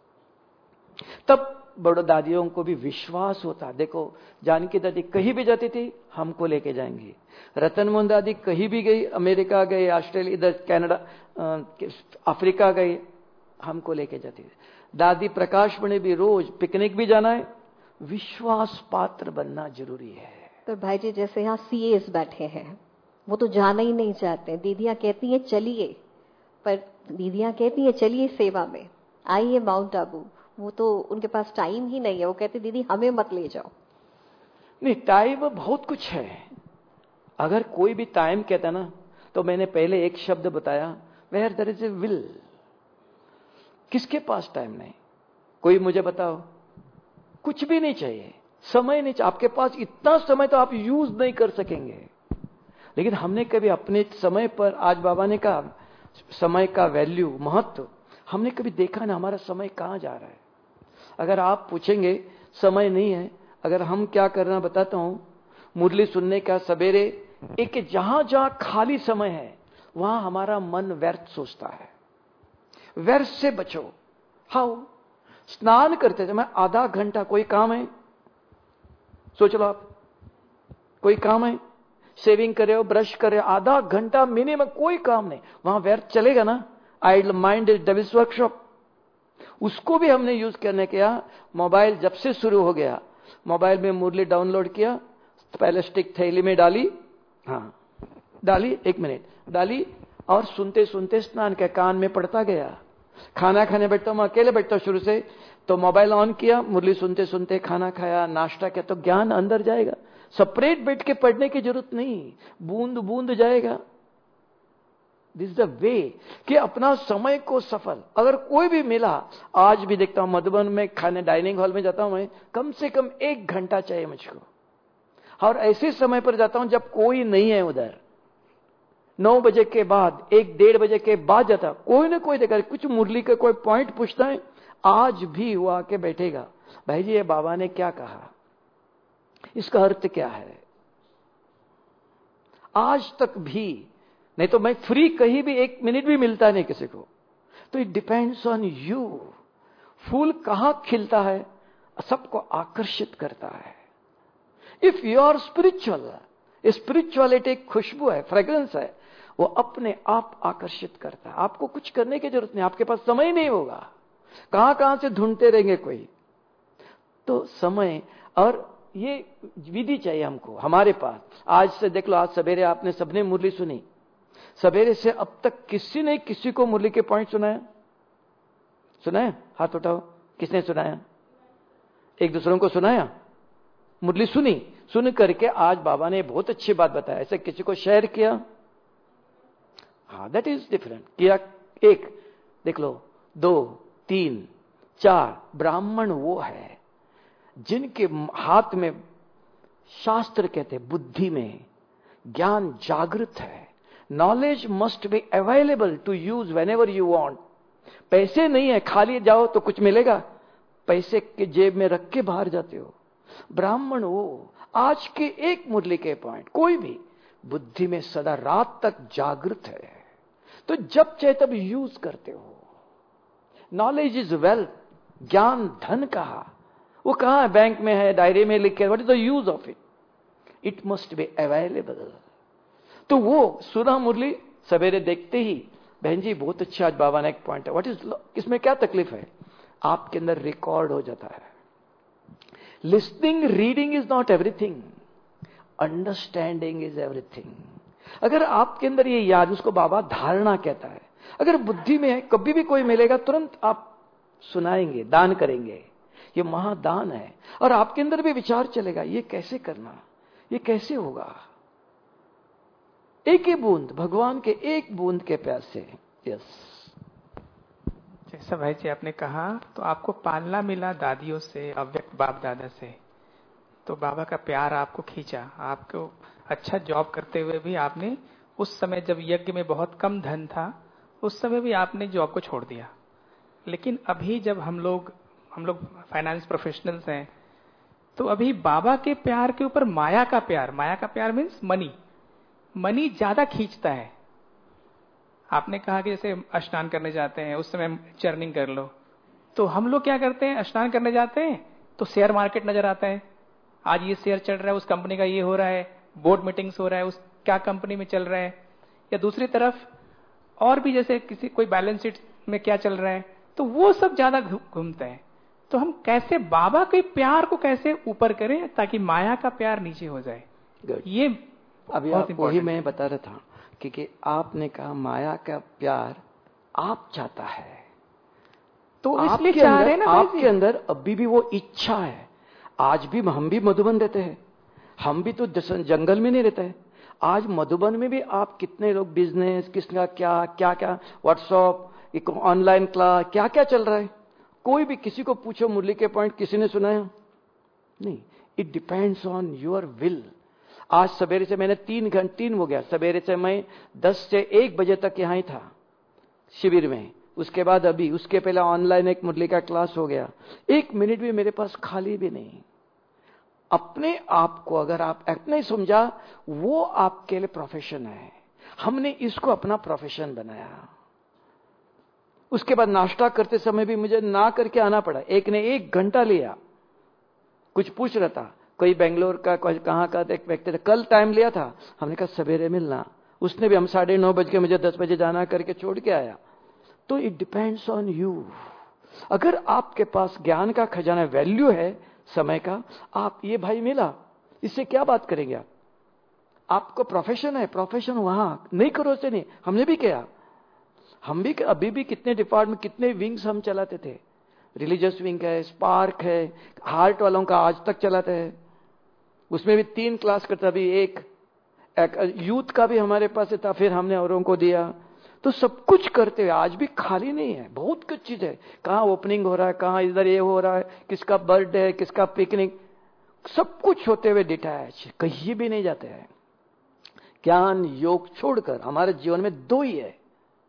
तब बड़ो दादियों को भी विश्वास होता। देखो जानकी दादी कहीं भी जाती थी हमको लेके जाएंगी, रतन मोहन दादी कहीं भी गई, अमेरिका गई, ऑस्ट्रेलिया, इधर कनाडा, अफ्रीका गई, हमको लेके जाती थी। दादी प्रकाश मणि भी रोज पिकनिक भी जाना है, विश्वास पात्र बनना जरूरी है। तो भाई जी जैसे यहाँ सीएस बैठे हैं, वो तो जाना ही नहीं चाहते, दीदियां कहती है चलिए, पर दीदियां कहती है चलिए सेवा में, आइए माउंट आबू, वो तो उनके पास टाइम ही नहीं है। वो कहते दीदी हमें मत ले जाओ। नहीं, टाइम बहुत कुछ है। अगर कोई भी टाइम कहता ना, तो मैंने पहले एक शब्द बताया, where there is a will. किसके पास टाइम नहीं? कोई मुझे बताओ, कुछ भी नहीं चाहिए, समय नहीं चाहिए आपके पास। इतना समय तो आप यूज नहीं कर सकेंगे। लेकिन हमने कभी अपने समय पर, आज बाबा ने कहा समय का वैल्यू, महत्व, हमने कभी देखा ना हमारा समय कहां जा रहा है। अगर आप पूछेंगे समय नहीं है, अगर हम क्या करना बताता हूं, मुरली सुनने का सवेरे, एक जहां जहां खाली समय है वहां हमारा मन व्यर्थ सोचता है। व्यर्थ से बचो। हाउ? स्नान करते थे मैं आधा घंटा, कोई काम है? सोच लो आप, कोई काम है? शेविंग कर रहे हो, ब्रश कर रहे हो, आधा घंटा मिनिमम, कोई काम नहीं, वहां व्यर्थ चलेगा ना। Idle mind is devil's workshop. उसको भी हमने यूज करने किया। मोबाइल जब से शुरू हो गया, मोबाइल में मुरली डाउनलोड किया, पहले स्टिक थैली में डाली, हाँ डाली, एक मिनट डाली, और सुनते सुनते स्नान के कान में पड़ता गया। खाना खाने बैठता हूं, मैं अकेले बैठता हूं शुरू से, तो मोबाइल ऑन किया, मुरली सुनते सुनते खाना खाया, नाश्ता किया, तो ज्ञान अंदर जाएगा। सेपरेट बैठ के पढ़ने की जरूरत नहीं, बूंद बूंद जाएगा। दिस द वे कि अपना समय को सफल, अगर कोई भी मिला, आज भी देखता हूं मधुबन में खाने डाइनिंग हॉल में जाता हूं मैं, कम से कम एक घंटा चाहिए मुझको, और ऐसे समय पर जाता हूं जब कोई नहीं है उधर। नौ बजे के बाद, एक डेढ़ बजे के बाद जाता, कोई ना कोई देखा, कुछ मुरली का कोई पॉइंट पूछता है, आज भी वो आके बैठेगा, भाई जी ये बाबा ने क्या कहा, इसका अर्थ क्या है। आज तक भी नहीं तो मैं फ्री कहीं भी एक मिनट भी मिलता नहीं किसी को। तो इट डिपेंड्स ऑन यू। फूल कहां खिलता है, सबको आकर्षित करता है। If you are spiritual, spirituality एक खुशबू है, फ्रेग्रेंस है, वो अपने आप आकर्षित करता है। आपको कुछ करने की जरूरत नहीं, आपके पास समय नहीं होगा, कहां कहां से ढूंढते रहेंगे कोई। तो समय और ये विधि चाहिए हमको हमारे पास। आज से देख लो, आज सवेरे आपने सबने मुरली सुनी, सवेरे से अब तक किसी ने किसी को मुरली के पॉइंट सुनाया? सुनाया? हाथ उठाओ, किसने सुनाया? एक दूसरों को सुनाया, मुरली सुनी, सुन करके आज बाबा ने बहुत अच्छी बात बताया, ऐसे किसी को शेयर किया? हाँ, दैट इज डिफरेंट। किया एक, देख लो, दो, तीन, चार। ब्राह्मण वो है जिनके हाथ में शास्त्र कहते बुद्धि में ज्ञान जागृत है। Knowledge must be available to use whenever you want. पैसे नहीं है, खाली जाओ तो कुछ मिलेगा, पैसे के जेब में रख के बाहर जाते हो। ब्राह्मण वो आज के एक मुरली के पॉइंट, कोई भी बुद्धि में सदा रात तक जागृत है, तो जब चाहे तब यूज करते हो। नॉलेज इज वेल्थ, ज्ञान धन कहा, वो कहां है? बैंक में है, डायरी में लिख के, what is the use of it? It must be available. तो वो सुना मुरली सवेरे, देखते ही बहन जी बहुत अच्छा आज बाबा ने एक पॉइंट है, व्हाट इज, इसमें क्या तकलीफ है? आपके अंदर रिकॉर्ड हो जाता है। Listening, reading is not everything, understanding is everything. अगर आपके अंदर ये याद, उसको बाबा धारणा कहता है, अगर बुद्धि में है, कभी भी कोई मिलेगा तुरंत आप सुनाएंगे, दान करेंगे, ये महादान है। और आपके अंदर भी विचार चलेगा, ये कैसे करना, ये कैसे होगा। एक ही बूंद, भगवान के एक बूंद के प्यासे। यस, जैसा भाई जी आपने कहा, तो आपको पालना मिला दादियों से, अव्यक्त बाप दादा से, तो बाबा का प्यार आपको खींचा। आपको अच्छा जॉब करते हुए भी आपने उस समय जब यज्ञ में बहुत कम धन था, उस समय भी आपने जॉब को छोड़ दिया। लेकिन अभी जब हम लोग हम लोग फाइनेंस प्रोफेशनल्स हैं, तो अभी बाबा के प्यार के ऊपर माया का प्यार, माया का प्यार मीन्स मनी, मनी ज्यादा खींचता है। आपने कहा कि जैसे स्नान करने जाते हैं उस समय चर्निंग कर लो, तो हम लोग क्या करते हैं, स्नान करने जाते हैं तो शेयर मार्केट नजर आता है, आज ये शेयर चढ़ रहा है, उस कंपनी का ये हो रहा है, बोर्ड मीटिंग्स हो रहा है, उस क्या कंपनी में चल रहा है, या दूसरी तरफ और भी जैसे किसी कोई बैलेंस शीट में क्या चल रहा है, तो वो सब ज्यादा घूमते हैं। तो हम कैसे बाबा के प्यार को कैसे ऊपर करें ताकि माया का प्यार नीचे हो जाए? Good. ये अभी आप वही मैं बता रहा था, क्योंकि आपने कहा माया का प्यार आप चाहता है, तो इसलिए चाह रहे हैं ना, आपके अंदर अभी भी वो इच्छा है। आज भी हम भी मधुबन रहते हैं, हम भी तो जंगल में नहीं रहते हैं। आज मधुबन में भी आप कितने लोग बिजनेस, किसका क्या क्या क्या, व्हाट्सएप, ऑनलाइन क्लास, क्या क्या चल रहा है। कोई भी किसी को पूछो मुरली के पॉइंट, किसी ने सुनाया नहीं। It depends on your will. आज सवेरे से मैंने तीन घंटे तीन हो गया, सवेरे से मैं दस से एक बजे तक यहाँ ही था शिविर में, उसके बाद अभी, उसके पहले ऑनलाइन एक मुरली का क्लास हो गया। एक मिनट भी मेरे पास खाली भी नहीं। अपने आप को अगर आप अपने समझा, वो आपके लिए प्रोफेशन है। हमने इसको अपना प्रोफेशन बनाया। उसके बाद नाश्ता करते समय भी मुझे ना करके आना पड़ा। एक ने एक घंटा लिया, कुछ पूछ रहा था, कोई बेंगलोर का, कोई कहां का एक व्यक्ति था, कल टाइम लिया था, हमने कहा सवेरे मिलना, उसने भी हम साढ़े नौ बज के मुझे दस बजे जाना करके छोड़ के आया। तो इट डिपेंड्स ऑन यू। अगर आपके पास ज्ञान का खजाना, वैल्यू है समय का, आप ये भाई मिला, इससे क्या बात करेंगे आप? आपको प्रोफेशन है, प्रोफेशन वहां नहीं करो से नहीं, हमने भी किया। हम भी अभी भी कितने डिपार्टमेंट, कितने विंग्स हम चलाते थे। रिलीजियस विंग है, स्पार्क है, हार्ट वालों का आज तक चलाते हैं। उसमें भी तीन क्लास करता, अभी एक, एक यूथ का भी हमारे पास था, फिर हमने औरों को दिया। तो सब कुछ करते हुए आज भी खाली नहीं है, बहुत कुछ चीज है। कहाँ ओपनिंग हो रहा है, कहाँ इधर ये हो रहा है, किसका बर्थडे है, किसका पिकनिक, सब कुछ होते हुए डिटैच, कहीं भी नहीं जाते हैं। ज्ञान योग छोड़कर हमारे जीवन में दो ही है,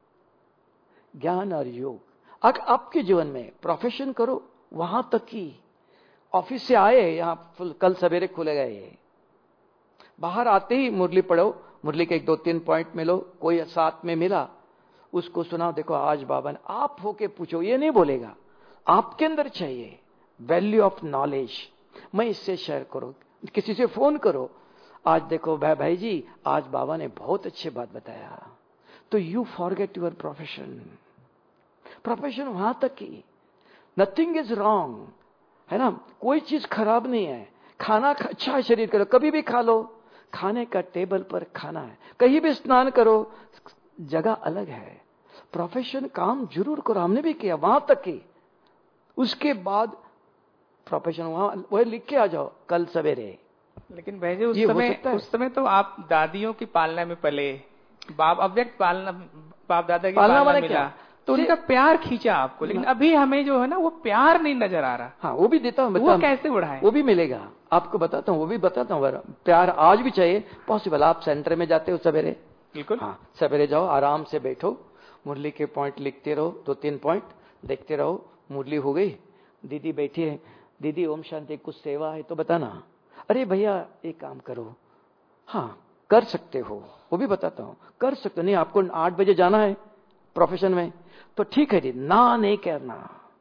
ज्ञान और योग। अगर आपके जीवन में प्रोफेशन करो, वहां तक ही ऑफिस से आए, यहां कल सवेरे खुलेगा ये, बाहर आते ही मुरली पढ़ो, मुरली के एक दो तीन पॉइंट मिलो, कोई साथ में मिला उसको सुनाओ, देखो आज बाबा ने, आप होके पूछो, ये नहीं बोलेगा, आपके अंदर चाहिए वैल्यू ऑफ नॉलेज। मैं इससे शेयर करो, किसी से फोन करो, आज देखो भाई भाई जी आज बाबा ने बहुत अच्छी बात बताया, तो you forget your profession. Profession वहां तक ही, नथिंग इज रॉन्ग, है ना, कोई चीज खराब नहीं है। खाना अच्छा है शरीर के लिए, कभी भी खा लो, खाने का टेबल पर खाना है, कहीं भी स्नान करो, जगह अलग है। प्रोफेशन काम जरूर करो, हमने भी किया वहां तक की, उसके बाद प्रोफेशन वहां वह लिख के आ जाओ कल सवेरे। लेकिन भाई जी उस समय उस समय तो आप दादियों की पालना में पले, बाप अव्यक्त पालना, बाप दादा की पालना, पालना मिला, तो उनका प्यार खींचा आपको। लेकिन अभी हमें जो है ना वो प्यार नहीं नजर आ रहा। हाँ, वो भी देता हूँ, वो कैसे बढ़ाए, वो भी मिलेगा आपको, बताता हूँ, वो भी बताता हूँ। प्यार आज भी चाहिए, पॉसिबल। आप सेंटर में जाते हो सवेरे, बिल्कुल, हाँ सवेरे जाओ, आराम से बैठो, मुरली के पॉइंट लिखते रहो, दो तीन पॉइंट देखते रहो। मुरली हो गई, दीदी बैठी है, दीदी ओम शांति, कुछ सेवा है तो बताना। अरे भैया एक काम करो, हाँ कर सकते हो, वो भी बताता हूँ, कर सकते हो। नहीं आपको आठ बजे जाना है प्रोफेशन में, तो ठीक है जी, ना नहीं कहना,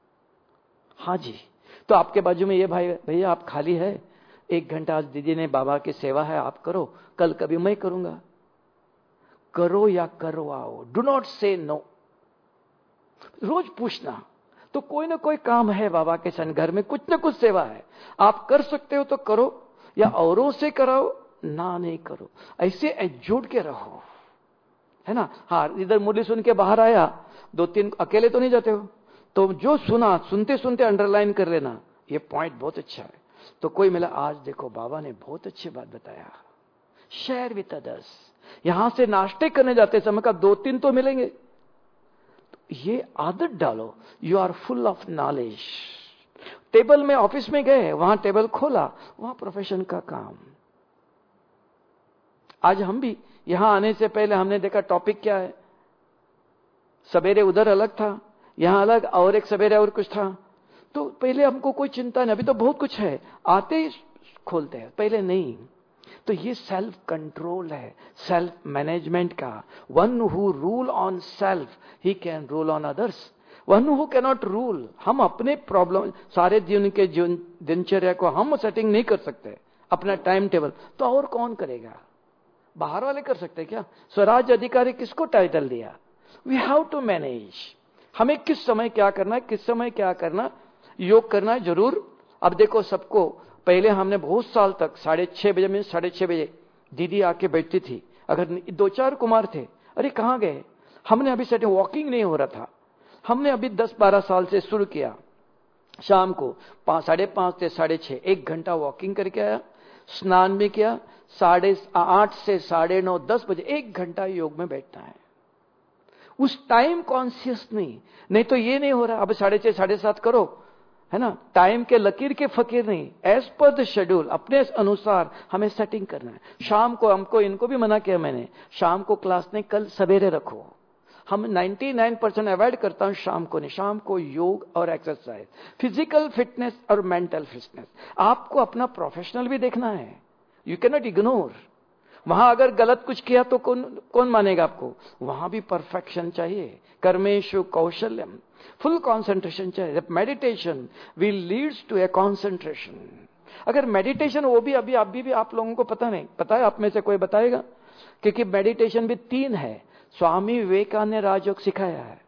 हाँ जी। तो आपके बाजू में ये भाई, भैया आप खाली है, एक घंटा आज दीदी ने बाबा की सेवा है, आप करो, कल कभी मैं करूंगा। करो या करवाओ, डू नॉट से नो। रोज पूछना, तो कोई ना कोई काम है बाबा के सन, घर में कुछ ना कुछ सेवा है, आप कर सकते हो तो करो, या औरों से कराओ, ना नहीं करो, ऐसे जुड़ के रहो, है ना। हाँ, इधर मुरली सुन के बाहर आया, दो तीन, अकेले तो नहीं जाते हो, तो जो सुना सुनते सुनते अंडरलाइन कर लेना, ये पॉइंट बहुत अच्छा है। तो कोई मिला, आज देखो बाबा ने बहुत अच्छी बात बताया, शेयर विद अदर्स। यहां से नाश्ते करने जाते समय का दो तीन तो मिलेंगे, तो ये आदत डालो, you are full of knowledge. Table में ऑफिस में गए, वहां टेबल खोला, वहां प्रोफेशन का काम। आज हम भी यहां आने से पहले हमने देखा टॉपिक क्या है, सवेरे उधर अलग था, यहां अलग, और एक सवेरे और कुछ था। तो पहले हमको कोई चिंता नहीं, अभी तो बहुत कुछ है, आते ही खोलते हैं, पहले नहीं। तो ये सेल्फ कंट्रोल है, सेल्फ मैनेजमेंट का। One who rule on self, he can rule on others. One who can not rule, हम अपने प्रॉब्लम, सारे दिन के दिनचर्या को हम सेटिंग नहीं कर सकते, अपना टाइम टेबल, तो और कौन करेगा? बाहर वाले कर सकते क्या? स्वराज अधिकारी किसको टाइटल दिया? वी हैव टू मैनेज, हमें किस समय क्या करना है, किस समय क्या करना, योग करना है जरूर। अब देखो सबको, पहले हमने बहुत साल तक साढ़े छह बजे में साढ़े छह बजे दीदी आके बैठती थी, अगर दो चार कुमार थे, अरे कहाँ गए, हमने अभी सेटिंग, वॉकिंग नहीं हो रहा था, हमने अभी दस बारह साल से शुरू किया, शाम को पांच साढ़े पांच से साढ़े छह एक घंटा वॉकिंग करके आया, स्नान भी किया, साढ़े आठ से साढ़े नौ दस बजे एक घंटा योग में बैठना है। उस टाइम कॉन्शियस नहीं, नहीं तो ये नहीं हो रहा, अब साढ़े छह साढ़े सात करो, है ना, टाइम के लकीर के फकीर नहीं, एज पर द शेड्यूल, अपने अनुसार हमें सेटिंग करना है। शाम को हमको, इनको भी मना किया मैंने, शाम को क्लास नहीं, कल सवेरे रखो। हम निन्यानवे परसेंट अवॉइड करता हूं शाम को नहीं, शाम को योग और एक्सरसाइज, फिजिकल फिटनेस और मेंटल फिटनेस। आपको अपना प्रोफेशनल भी देखना है, यू कैन नॉट इग्नोर। वहां अगर गलत कुछ किया तो कौन कौन मानेगा आपको? वहां भी परफेक्शन चाहिए, कर्मेशु कौशल्यम, फुल कंसंट्रेशन चाहिए। Meditation will leads to a concentration. अगर मेडिटेशन, वो भी अभी अभी भी आप लोगों को पता नहीं, पता है आप में से कोई बताएगा? क्योंकि मेडिटेशन भी तीन है। स्वामी विवेकानंद ने राजयोग सिखाया है,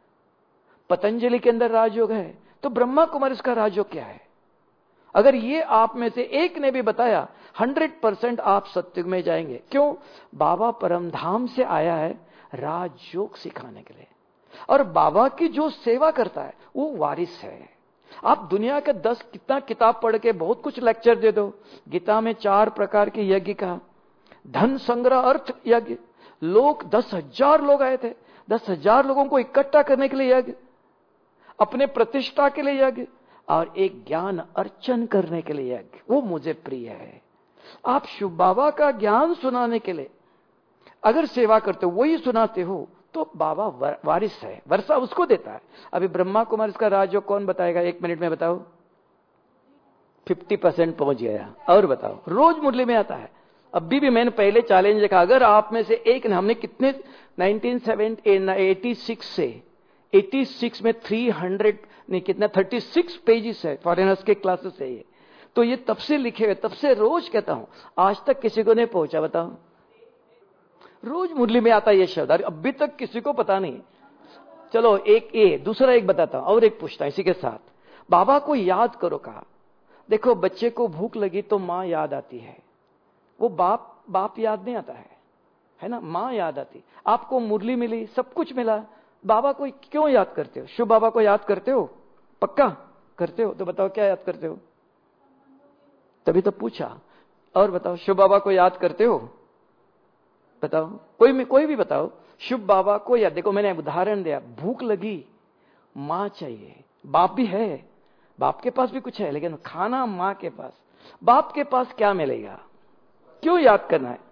पतंजलि के अंदर राजयोग है, तो ब्रह्मा कुमारी इसका राजयोग क्या है? अगर ये आप में से एक ने भी बताया, हंड्रेड परसेंट आप सत्युग में जाएंगे। क्यों? बाबा परमधाम से आया है राजयोग सिखाने के लिए। और बाबा की जो सेवा करता है वो वारिस है। आप दुनिया के दस कितना किताब पढ़ के बहुत कुछ लेक्चर दे दो, गीता में चार प्रकार के यज्ञ का, धन संग्रह अर्थ यज्ञ, लोग दस हजार लोग आए थे, दस हजार लोगों को इकट्ठा करने के लिए यज्ञ, अपने प्रतिष्ठा के लिए यज्ञ, और एक ज्ञान अर्चन करने के लिए यज्ञ, वो मुझे प्रिय है। आप शिव बाबा का ज्ञान सुनाने के लिए अगर सेवा करते हो, वही सुनाते हो, तो बाबा वारिस है, वर्षा उसको देता है। अभी ब्रह्मा कुमार इसका राजयोग कौन बताएगा? एक मिनट में बताओ। फिफ्टी परसेंट पहुंच गया। और बताओ, रोज मुरली में आता है। अभी भी मैंने पहले चैलेंज देखा, अगर आप में से एक ने, हमने कितने नाइनटीन एटी सिक्स से छियासी में तीन सौ नहीं कितना छत्तीस पेजेस है फॉरेनर्स के क्लासेस है ये, तो ये तब से लिखे हुए, तब से रोज कहता हूं, आज तक किसी को नहीं पहुंचा। बताओ, रोज मुरली में आता है ये शब्द, अभी तक किसी को पता नहीं। चलो एक ए दूसरा एक बताता हूं और एक पूछता इसी के साथ। बाबा को याद करो कहा। देखो, बच्चे को भूख लगी तो मां याद आती है, वो बाप बाप याद नहीं आता है, है ना? मां याद आती। आपको मुरली मिली, सब कुछ मिला, बाबा को क्यों याद करते हो? शिव बाबा को याद करते हो? पक्का करते हो? तो बताओ क्या याद करते हो? तभी तो पूछा। और बताओ, शिव बाबा को याद करते हो? बताओ, कोई कोई भी बताओ। शिव बाबा को याद, देखो मैंने उदाहरण दिया, भूख लगी, मां चाहिए, बाप भी है, बाप के पास भी कुछ है, लेकिन खाना मां के पास, बाप के पास क्या मिलेगा? क्यों याद करना है?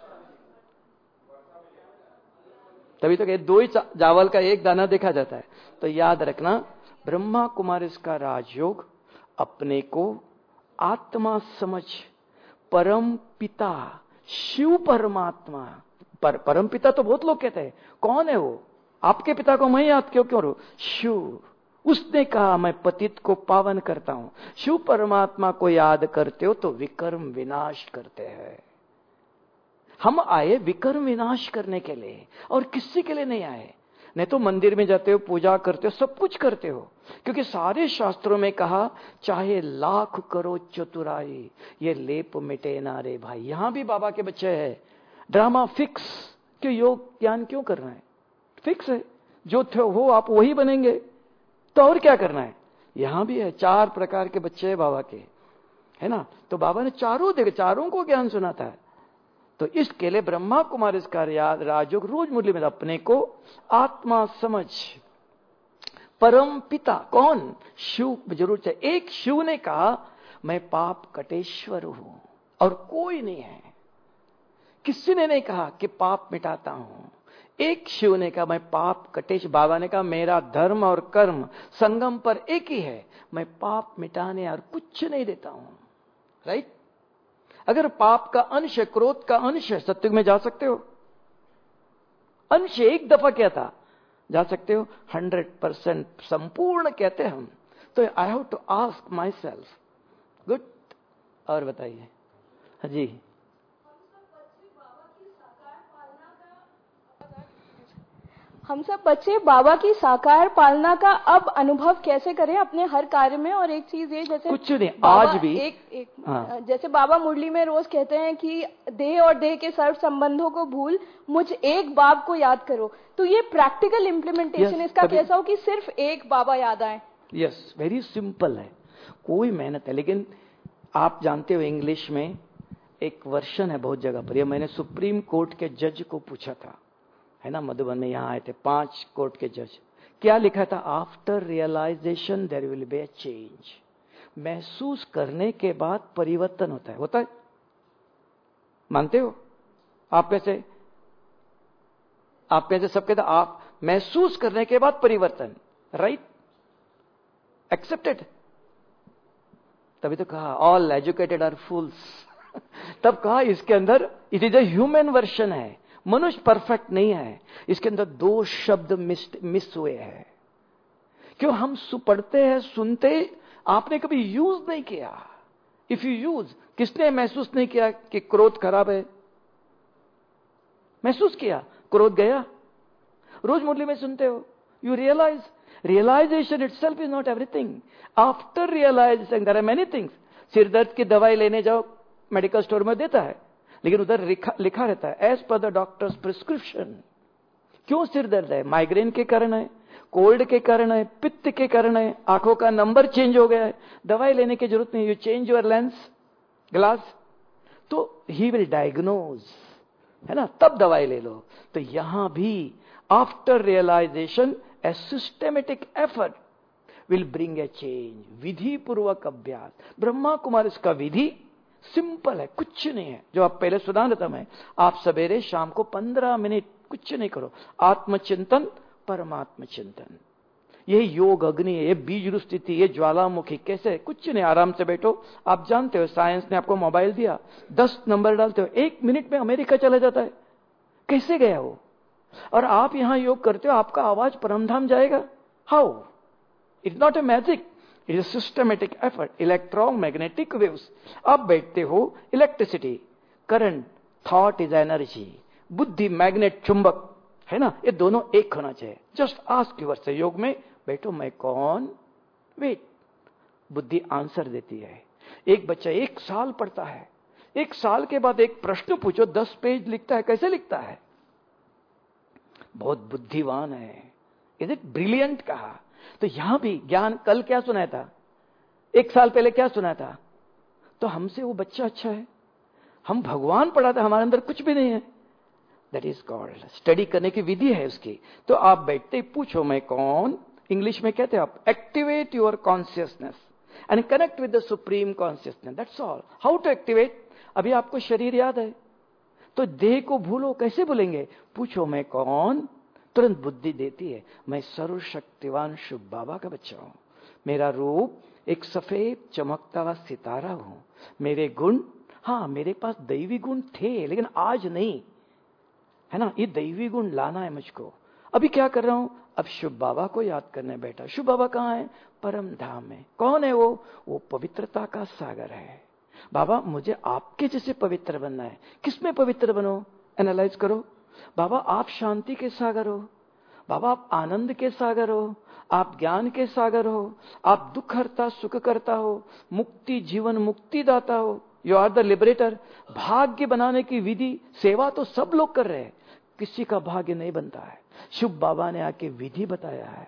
तभी तो कहते दो ही चावल का एक दाना देखा जाता है। तो याद रखना, ब्रह्मा कुमारी का राजयोग अपने को आत्मा समझ परम पिता शिव परमात्मा, पर, परम पिता तो बहुत लोग कहते हैं, कौन है वो? आपके पिता को मैं याद क्यों क्यों? शिव, उसने कहा मैं पतित को पावन करता हूं। शिव परमात्मा को याद करते हो तो विकर्म विनाश करते हैं। हम आए विकर्म विनाश करने के लिए, और किसी के लिए नहीं आए। नहीं तो मंदिर में जाते हो, पूजा करते हो, सब कुछ करते हो, क्योंकि सारे शास्त्रों में कहा चाहे लाख करो चतुराई, ये लेप मिटे ना रे भाई। यहां भी बाबा के बच्चे हैं, ड्रामा फिक्स, क्यों योग ज्ञान क्यों करना है? फिक्स है, जो थे हो आप वही बनेंगे, तो और क्या करना है? यहां भी है, चार प्रकार के बच्चे हैं बाबा के, है ना? तो बाबा ने चारों देखे, चारों को ज्ञान सुनाता है। तो इसके लिए ब्रह्मा कुमारी इसका राजयोग रोज मुरली में अपने को आत्मा समझ परम पिता, कौन? शिव जरूर चाहिए। एक शिव ने कहा मैं पाप कटेश्वर हूं और कोई नहीं है। किसी ने नहीं कहा कि पाप मिटाता हूं, एक शिव ने कहा मैं पाप कटेश। बाबा ने कहा मेरा धर्म और कर्म संगम पर एक ही है, मैं पाप मिटाने और कुछ नहीं देता हूं। राइट? अगर पाप का अंश है, क्रोध का अंश है, सत्युग में जा सकते हो? अंश एक दफा क्या था, जा सकते हो? हंड्रेड परसेंट संपूर्ण कहते हैं हम। तो I have to ask myself, good. और बताइए। हाँ जी, हम सब बच्चे बाबा की साकार पालना का अब अनुभव कैसे करें अपने हर कार्य में? और एक चीज ये, जैसे कुछ नहीं, आज भी एक, एक हाँ। जैसे बाबा मुरली में रोज कहते हैं कि देह और देह के सर्व संबंधों को भूल मुझ एक बाप को याद करो, तो ये प्रैक्टिकल इम्प्लीमेंटेशन yes, इसका कैसा हो कि सिर्फ एक बाबा याद आए? यस, वेरी सिंपल है, कोई मेहनत है। लेकिन आप जानते हो इंग्लिश में एक वर्षन है बहुत जगह पर, यह मैंने सुप्रीम कोर्ट के जज को पूछा था, है ना, मधुबन में यहाँ आए थे पांच कोर्ट के जज। क्या लिखा था? After realisation there will be a change. महसूस करने के बाद परिवर्तन होता है। होता है? मानते हो? आप में से आप में से सब कहते आप महसूस करने के बाद परिवर्तन, राइट? एक्सेप्टेड? तभी तो कहा ऑल एजुकेटेड आर फूल्स। तब कहा इसके अंदर it is a human version है, मनुष्य परफेक्ट नहीं है। इसके अंदर दो शब्द मिस मिस हुए हैं। क्यों? हम पढ़ते हैं, सुनते, आपने कभी यूज नहीं किया। इफ यू यूज, किसने महसूस नहीं किया कि क्रोध खराब है? महसूस किया, क्रोध गया। रोज मुरली में सुनते हो, you realise, realisation itself is not everything. After realisation there are many things. सिर दर्द की दवाई लेने जाओ, मेडिकल स्टोर में देता है, लेकिन उधर लिखा, लिखा रहता है as per the doctors prescription. क्यों सिर दर्द है? माइग्रेन के कारण है, कोल्ड के कारण है, पित्त के कारण है, आंखों का नंबर चेंज हो गया है, दवाई लेने की जरूरत नहीं, you change your lens glass, तो ही विल डायग्नोज, है ना, तब दवाई ले लो। तो यहां भी after realisation a systematic effort will bring a change. विधि पूर्वक अभ्यास, ब्रह्मा कुमारी इसका विधि सिंपल है, कुछ नहीं है। जो आप पहले सुना रहा था मैं, आप सवेरे शाम को पंद्रह मिनट कुछ नहीं करो, आत्मचिंतन, परमात्म चिंतन। ये योग अग्नि है, ये बीज स्थिति, ये ज्वालामुखी, कैसे? कुछ नहीं, आराम से बैठो। आप जानते हो साइंस ने आपको मोबाइल दिया, दस नंबर डालते हो, एक मिनट में अमेरिका चला जाता है, कैसे गया वो? और आप यहां योग करते हो, आपका आवाज परमधाम जाएगा। How? It's not a magic, it is systematic effort. Electromagnetic waves, आप बैठते हो, electricity, current, thought is energy, बुद्धि मैग्नेट, चुंबक, है ना, ये दोनों एक होना चाहिए। जस्ट आस्क यूर से, योग में बैठो, मैं कौन? वेट, बुद्धि आंसर देती है। एक बच्चा एक साल पढ़ता है, एक साल के बाद एक प्रश्न पूछो, दस पेज लिखता है, कैसे लिखता है? बहुत बुद्धिमान है, इज इट ब्रिलियंट कहा। तो यहां भी ज्ञान, कल क्या सुनाया था, एक साल पहले क्या सुना था, तो हमसे वो बच्चा अच्छा है। हम भगवान पढ़ा था, हमारे अंदर कुछ भी नहीं है। दैट इज कॉल्ड स्टडी करने की विधि है उसकी। तो आप बैठते पूछो, मैं कौन? इंग्लिश में कहते हैं आप, activate your consciousness and connect with the supreme consciousness, that's all. How to activate? अभी आपको शरीर याद है, तो देह को भूलो, कैसे भूलेंगे? पूछो, मैं कौन? तुरंत बुद्धि देती है, मैं सर्वशक्तिवान शिव बाबा का बच्चा हूं। मेरा रूप एक सफेद चमकता हुआ सितारा हूं। मेरे गुण, हाँ मेरे पास दैवी गुण थे, लेकिन आज नहीं, है ना, ये दैवी गुण लाना है मुझको। अभी क्या कर रहा हूं? अब शिव बाबा को याद करने बैठा। शिव बाबा कहाँ है? परम धाम में। कौन है वो? वो पवित्रता का सागर है। बाबा मुझे आपके जैसे पवित्र बनना है। किसमें पवित्र बनो? एनालाइज करो। बाबा आप शांति के सागर हो, बाबा आप आनंद के सागर हो, आप ज्ञान के सागर हो, आप दुख हरता सुख करता हो, मुक्ति जीवन मुक्ति दाता हो, यू आर द लिबरेटर। भाग्य बनाने की विधि, सेवा तो सब लोग कर रहे हैं, किसी का भाग्य नहीं बनता है। शिव बाबा ने आके विधि बताया है।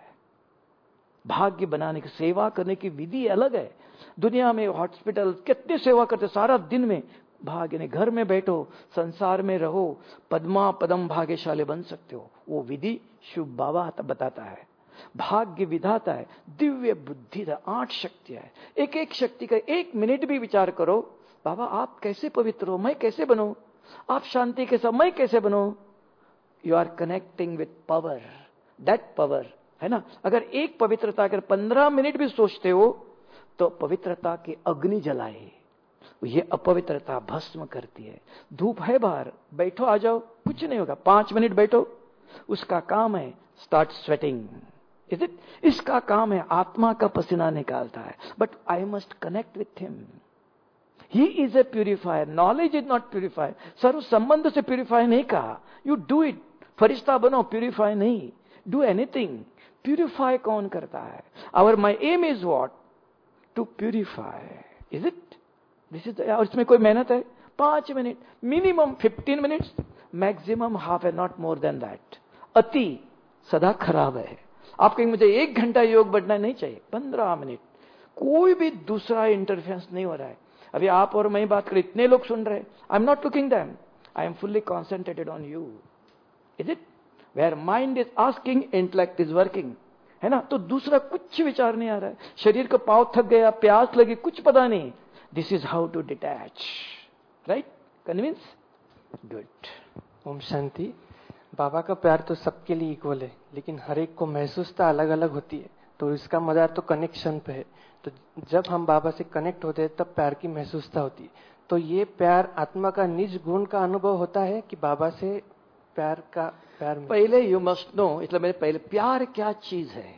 भाग्य बनाने की, सेवा करने की विधि अलग है। दुनिया में हॉस्पिटल कितनी सेवा करते, सारा दिन में भाग्य ने, घर में बैठो, संसार में रहो, पद्मा पदम भाग्यशाली बन सकते हो। वो विधि शिव बाबा बताता है। भाग्य विधाता है, दिव्य बुद्धि है, आठ शक्तियां है। एक एक शक्ति का एक मिनट भी विचार करो, बाबा आप कैसे पवित्र हो, मैं कैसे बनूं? आप शांति के साथ, मैं कैसे बनूं? You are connecting with power, that power, है ना। अगर एक पवित्रता अगर पंद्रह मिनट भी सोचते हो तो पवित्रता की अग्नि जलाए, ये अपवित्रता भस्म करती है। धूप है बाहर, बैठो, आ जाओ, कुछ नहीं होगा, पांच मिनट बैठो, उसका काम है स्टार्ट स्वेटिंग, इज इट? इसका काम है आत्मा का पसीना निकालता है। But I must connect with him, he is a purifier, knowledge is not purifier. सर्व संबंध से प्यूरिफाई नहीं कहा, यू डू इट, फरिश्ता बनो, प्यूरिफाई नहीं, डू एनीथिंग। प्यूरिफाई कौन करता है? Our my aim is what? To purify, is it? This is, और इसमें कोई मेहनत है? पांच minute, minimum fifteen minutes, maximum half an, not more than that. अति सदा खराब है। आप कहेंगे मुझे एक घंटा योग बढ़ना नहीं चाहिए, पंद्रह मिनट, कोई भी दूसरा इंटरफेरेंस नहीं हो रहा है। अभी आप और मैं बात करें, इतने लोग सुन रहे हैं, I am not looking them, I am fully concentrated on you, is it? Where mind is asking, intellect is working, है ना। तो दूसरा कुछ विचार नहीं आ रहा है, शरीर का पांव थक गया, प्यास लगी, कुछ पता नहीं। This is how to detach, right? Convince? Good. ओम शांति। बाबा का प्यार तो सबके लिए इक्वल है, लेकिन हर एक को महसूसता अलग अलग होती है, तो इसका मदार तो कनेक्शन पे है। तो जब हम बाबा से कनेक्ट होते हैं तब प्यार की महसूसता होती है। तो ये प्यार आत्मा का निज गुण का अनुभव होता है कि बाबा से प्यार का प्यार में? पहले यू मस्ट नो, इसलिए मैंने पहले प्यार क्या चीज है।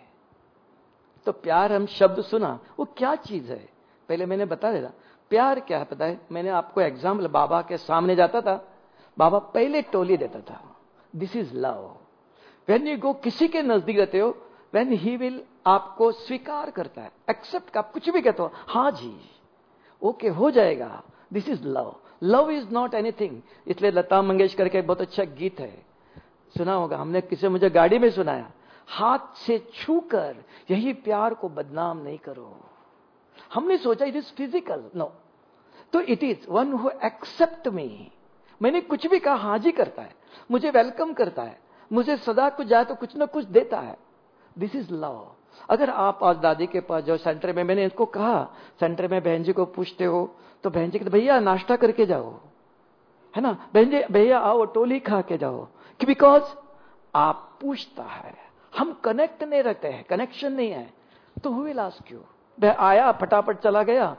तो प्यार, हम शब्द सुना, वो क्या चीज है पहले मैंने बता देना। प्यार क्या है पता है? मैंने आपको एग्जाम्पल, बाबा के सामने जाता था, बाबा पहले टोली देता था, this is love. When you go, किसी के नजदीक रहते हो, व्हेन ही विल, आपको स्वीकार करता है, एक्सेप्ट। आप कुछ भी कहते हो, हाँ जी ओके हो जाएगा, this is love. Love is not anything. इसलिए लता मंगेशकर का एक बहुत अच्छा गीत है, सुना होगा, हमने किसी मुझे गाड़ी में सुनाया, हाथ से छूकर यही प्यार को बदनाम नहीं करो। हमने सोचा इट इज फिजिकल, नो, तो it is one who accept me. मैंने कुछ भी कहा हाँ जी करता है, मुझे वेलकम करता है, मुझे सदा कुछ जाए तो कुछ ना कुछ देता है। This is love. अगर आप आज दादी के पास जाओ, सेंटर में, मैंने इसको कहा, सेंटर में बहन जी को पूछते हो तो बहन जी कहते भैया नाश्ता करके जाओ, है ना, बहन जी भैया आओ टोली खा के जाओ, कि बिकॉज आप पूछता है। हम कनेक्ट नहीं रखते हैं, कनेक्शन नहीं है, तो हु विल आस्क यू। वह आया फटाफट चला गया,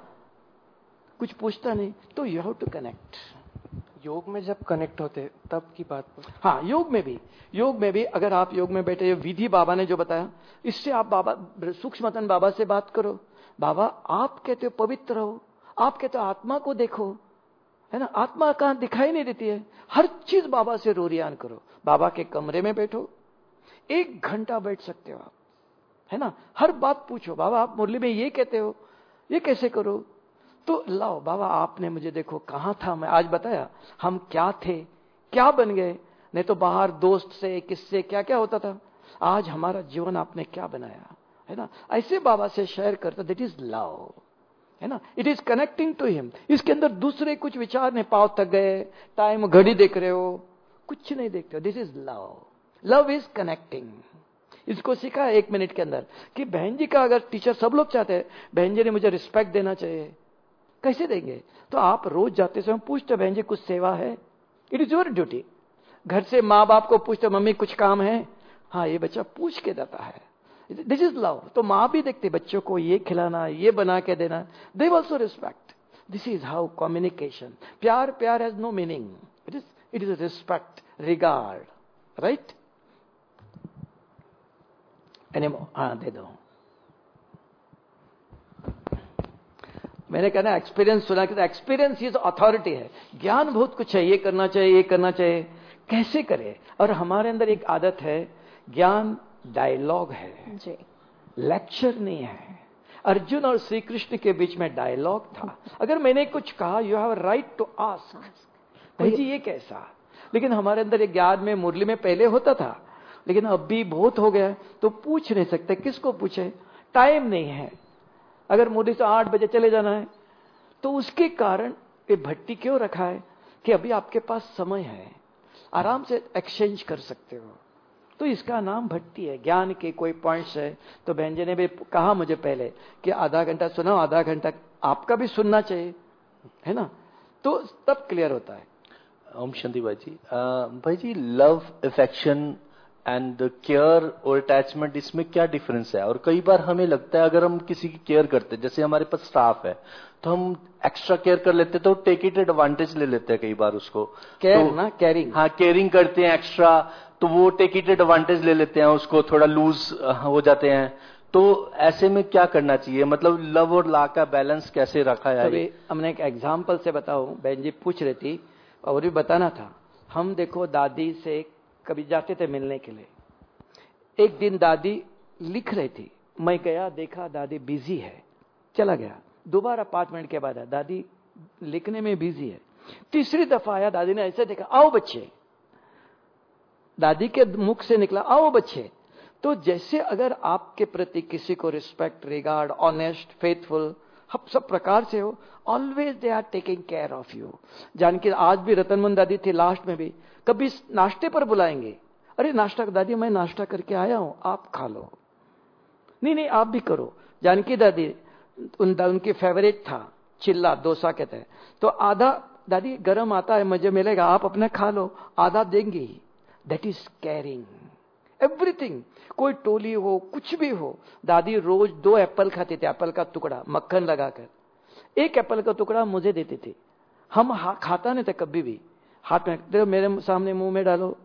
कुछ पूछता नहीं, तो यू हैव टू कनेक्ट। योग में जब कनेक्ट होते तब की बात। हाँ, योग में भी, योग में भी अगर आप योग में बैठे, विधि बाबा ने जो बताया, इससे आप बाबा सूक्ष्मतन बाबा से बात करो। बाबा आप कहते हो पवित्र हो, आप कहते हो आत्मा को देखो, है ना, आत्मा कहां दिखाई नहीं देती है। हर चीज बाबा से रोरियान करो। बाबा के कमरे में बैठो, एक घंटा बैठ सकते हो आप, है ना, हर बात पूछो। बाबा आप मुरली में ये कहते हो, ये कैसे करो, तो लाओ बाबा आपने मुझे देखो कहां था मैं, आज बताया हम क्या थे, क्या बन गए। नहीं तो बाहर दोस्त से किससे क्या क्या होता था, आज हमारा जीवन आपने क्या बनाया, है ना। ऐसे बाबा से शेयर करता, दैट इज लव, है ना, it is connecting to him. इसके अंदर दूसरे कुछ विचार नहीं, पाव थक गए, टाइम घड़ी देख रहे हो, कुछ नहीं देखते हो। This is love. Love is connecting. इसको सीखा एक मिनट के अंदर कि बहन जी का अगर टीचर, सब लोग चाहते हैं बहन जी ने मुझे रिस्पेक्ट देना चाहिए, कैसे देंगे। तो आप रोज जाते समय पूछते बहन जी कुछ सेवा है, इट इज योर ड्यूटी। घर से माँ बाप को पूछते मम्मी कुछ काम है, हाँ ये बच्चा पूछ के जाता है, दिस इज लव। तो माँ भी देखते बच्चों को ये खिलाना, ये बना के देना, they also respect. This is how communication. प्यार प्यार has no meaning, it is it is respect, regard, right. हाँ दे दो। मैंने कहा ना एक्सपीरियंस सुना कि एक्सपीरियंस ये तो अथॉरिटी है। ज्ञान बहुत कुछ है, ये करना चाहिए, ये करना चाहिए, कैसे करे। और हमारे अंदर एक आदत है, ज्ञान डायलॉग है जी, लेक्चर नहीं है। अर्जुन और श्री कृष्ण के बीच में डायलॉग था। अगर मैंने कुछ कहा, you have right to ask, भाई जी ये कैसा। लेकिन हमारे अंदर एक ज्ञान में, मुरली में पहले होता था, लेकिन अब भी बहुत हो गया, तो पूछ नहीं सकते, किसको पूछे, टाइम नहीं है। अगर मोदी से आठ बजे चले जाना है, तो उसके कारण ये भट्टी क्यों रखा है कि अभी आपके पास समय है, आराम से एक्सचेंज कर सकते हो। तो इसका नाम भट्टी है। ज्ञान के कोई पॉइंट्स है, तो बहन जी ने भी कहा मुझे पहले कि आधा घंटा सुनाओ, आधा घंटा आपका भी सुनना चाहिए, है ना, तो तब क्लियर होता है। ओम शांति भाई जी। भाई जी, लव, अफेक्शन एंड केयर और अटैचमेंट, इसमें क्या डिफरेंस है। और कई बार हमें लगता है अगर हम किसी की केयर करते हैं, जैसे हमारे पास स्टाफ है, तो हम एक्स्ट्रा केयर कर लेते हैं, तो टेक इट एडवांटेज ले लेते हैं कई बार उसको। केयर तो, ना, केयरिंग। हाँ, केयरिंग करते हैं एक्स्ट्रा, तो वो टेक इट एडवांटेज ले लेते हैं, उसको थोड़ा लूज हो जाते हैं। तो ऐसे में क्या करना चाहिए, मतलब लव और ला का बैलेंस कैसे रखा है। हमने एक एग्जाम्पल से बताऊं, बहन जी पूछ रही थी और भी बताना था। हम देखो दादी से कभी जाते थे मिलने के लिए, एक दिन दादी लिख रही थी, मैं गया, देखा दादी बिजी है, चला गया। दोबारा पांच मिनट के बाद आया, दादी लिखने में बिजी है। तीसरी दफा आया, दादी ने ऐसे देखा, आओ बच्चे, दादी के मुख से निकला आओ बच्चे। तो जैसे अगर आपके प्रति किसी को रिस्पेक्ट, रिगार्ड, ऑनेस्ट, फेथफुल, हम सब प्रकार से हो, always they are taking care of you. Janki आज भी रतनमन दादी थी, लास्ट में भी कभी नाश्ते पर बुलाएंगे, अरे नाश्ता दादी मैं नाश्ता करके आया हूं, आप खा लो। नहीं नहीं आप भी करो। जानकी दादी उन, उनकी फेवरेट था चिल्ला डोसा कहते हैं, तो आधा दादी गरम आता है मुझे मिलेगा, आप अपना खा लो, आधा देंगे। That is caring everything. कोई टोली हो, कुछ भी हो, दादी रोज दो एप्पल खाती थी, एप्पल का टुकड़ा मक्खन लगाकर, एक एप्पल का टुकड़ा मुझे देती थी। हम खाता नहीं थे कभी भी, हाथ में दे, मेरे सामने मुंह में डालो।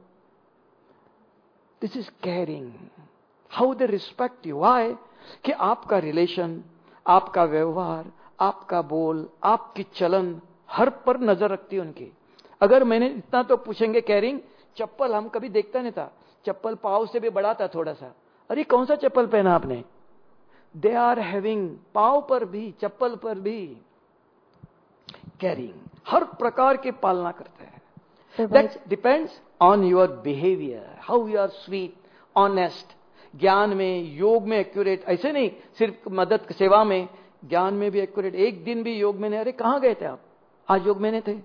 This is caring, how they respect you. Why कि आपका रिलेशन, आपका व्यवहार, आपका बोल, आपकी चलन, हर पर नजर रखती है उनकी। अगर मैंने इतना तो पूछेंगे केयरिंग, चप्पल हम कभी देखता नहीं था, चप्पल पाव से भी बड़ा था थोड़ा सा, अरे कौन सा चप्पल पहना आपने। दे आर हैविंग, पाव पर भी, चप्पल पर भी केयरिंग, हर प्रकार की पालना करते हैं। That depends on your behaviour, how you are sweet, honest. ज्ञान में, योग में एक्यूरेट, ऐसे नहीं सिर्फ मदद सेवा में, ज्ञान में भी एक्यूरेट। एक दिन भी योग में नहीं, अरे कहां गए थे आप, आज योग में नहीं थे,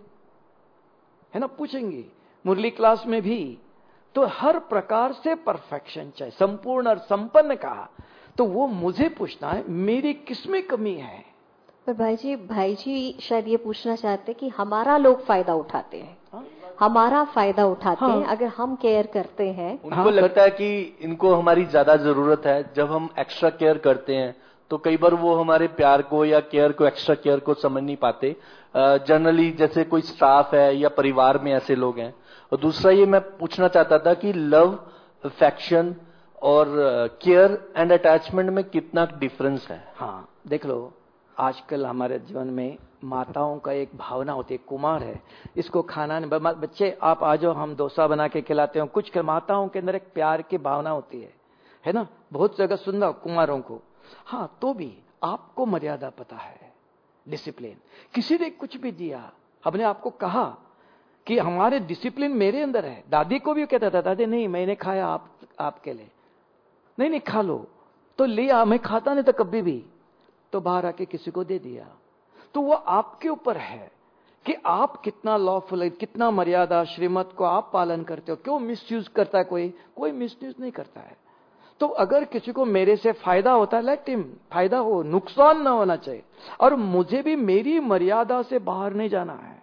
है ना, पूछेंगे। मुरली क्लास में भी तो हर प्रकार से परफेक्शन चाहिए, संपूर्ण और संपन्न कहा, तो वो मुझे पूछना है मेरी किसमें कमी है। पर भाई जी भाई जी शायद ये पूछना चाहते हैं कि हमारा लोग फायदा उठाते हैं, हाँ? हमारा फायदा उठाते हाँ। हैं, अगर हम केयर करते हैं, उनको हाँ, लगता है कि इनको हमारी ज्यादा जरूरत है। जब हम एक्स्ट्रा केयर करते हैं तो कई बार वो हमारे प्यार को या केयर को, एक्स्ट्रा केयर को समझ नहीं पाते। जनरली uh, जैसे कोई स्टाफ है या परिवार में ऐसे लोग हैं। और दूसरा ये मैं पूछना चाहता था कि लव, अफेक्शन और केयर एंड अटैचमेंट में कितना डिफरेंस है। हाँ देख लो, आजकल हमारे जीवन में माताओं का एक भावना होती है, कुमार है, इसको खाना नहीं, बच्चे आप आ जाओ, हम डोसा बना के खिलाते हैं। कुछ माताओं के अंदर एक प्यार की भावना होती है, है ना, बहुत जगह सुनना कुमारों को। हाँ, तो भी आपको मर्यादा पता है, डिसिप्लिन। किसी ने कुछ भी दिया, हमने आपको कहा कि हमारे डिसिप्लिन मेरे अंदर है। दादी को भी कहता था, दादी नहीं मैंने खाया, आप आपके लिए नहीं नहीं खा लो, तो लिया, मैं खाता नहीं था कभी भी, तो बाहर आके किसी को दे दिया। तो वो आपके ऊपर है कि आप कितना लॉफुल है, कितना मर्यादा श्रीमत को आप पालन करते हो। क्यों मिसयूज करता है कोई? कोई मिसयूज नहीं करता है। तो अगर किसी को मेरे से फायदा होता है, लेट हिम, फायदा हो, नुकसान ना होना चाहिए। और मुझे भी मेरी मर्यादा से बाहर नहीं जाना है,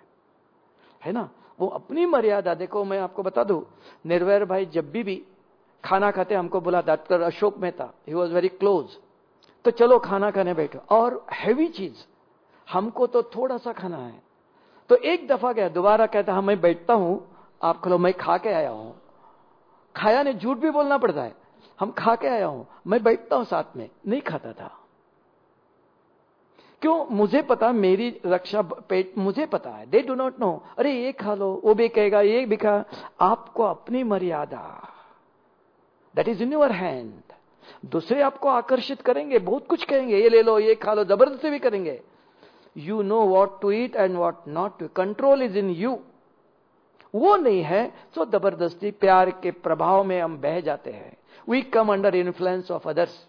है ना, वो अपनी मर्यादा। देखो मैं आपको बता दूं, निर्वैर भाई जब भी भी खाना खाते हमको बुला, doctor Ashok Mehta, he was very close, तो चलो खाना खाने बैठो, और हैवी चीज हमको तो थोड़ा सा खाना है। तो एक दफा गया, दोबारा कहता हाँ मैं बैठता हूं, आप खलो, मैं खा के आया हूं। खाया नहीं, झूठ भी बोलना पड़ता है, हम खा के आया हूं, मैं बैठता हूं साथ में, नहीं खाता था। क्यों? मुझे पता, मेरी रक्षा पेट मुझे पता है। दे डू नॉट नो, अरे ये खा लो, वो भी कहेगा, ये भी खा। आपको अपनी मर्यादा, that is in your hand. दूसरे आपको आकर्षित करेंगे, बहुत कुछ कहेंगे, ये ले लो, ये खा लो, जबरदस्ती भी करेंगे। You know what to eat and what not to, control is in you. वो नहीं है तो जबरदस्ती प्यार के प्रभाव में हम बह जाते हैं। We come under influence of others,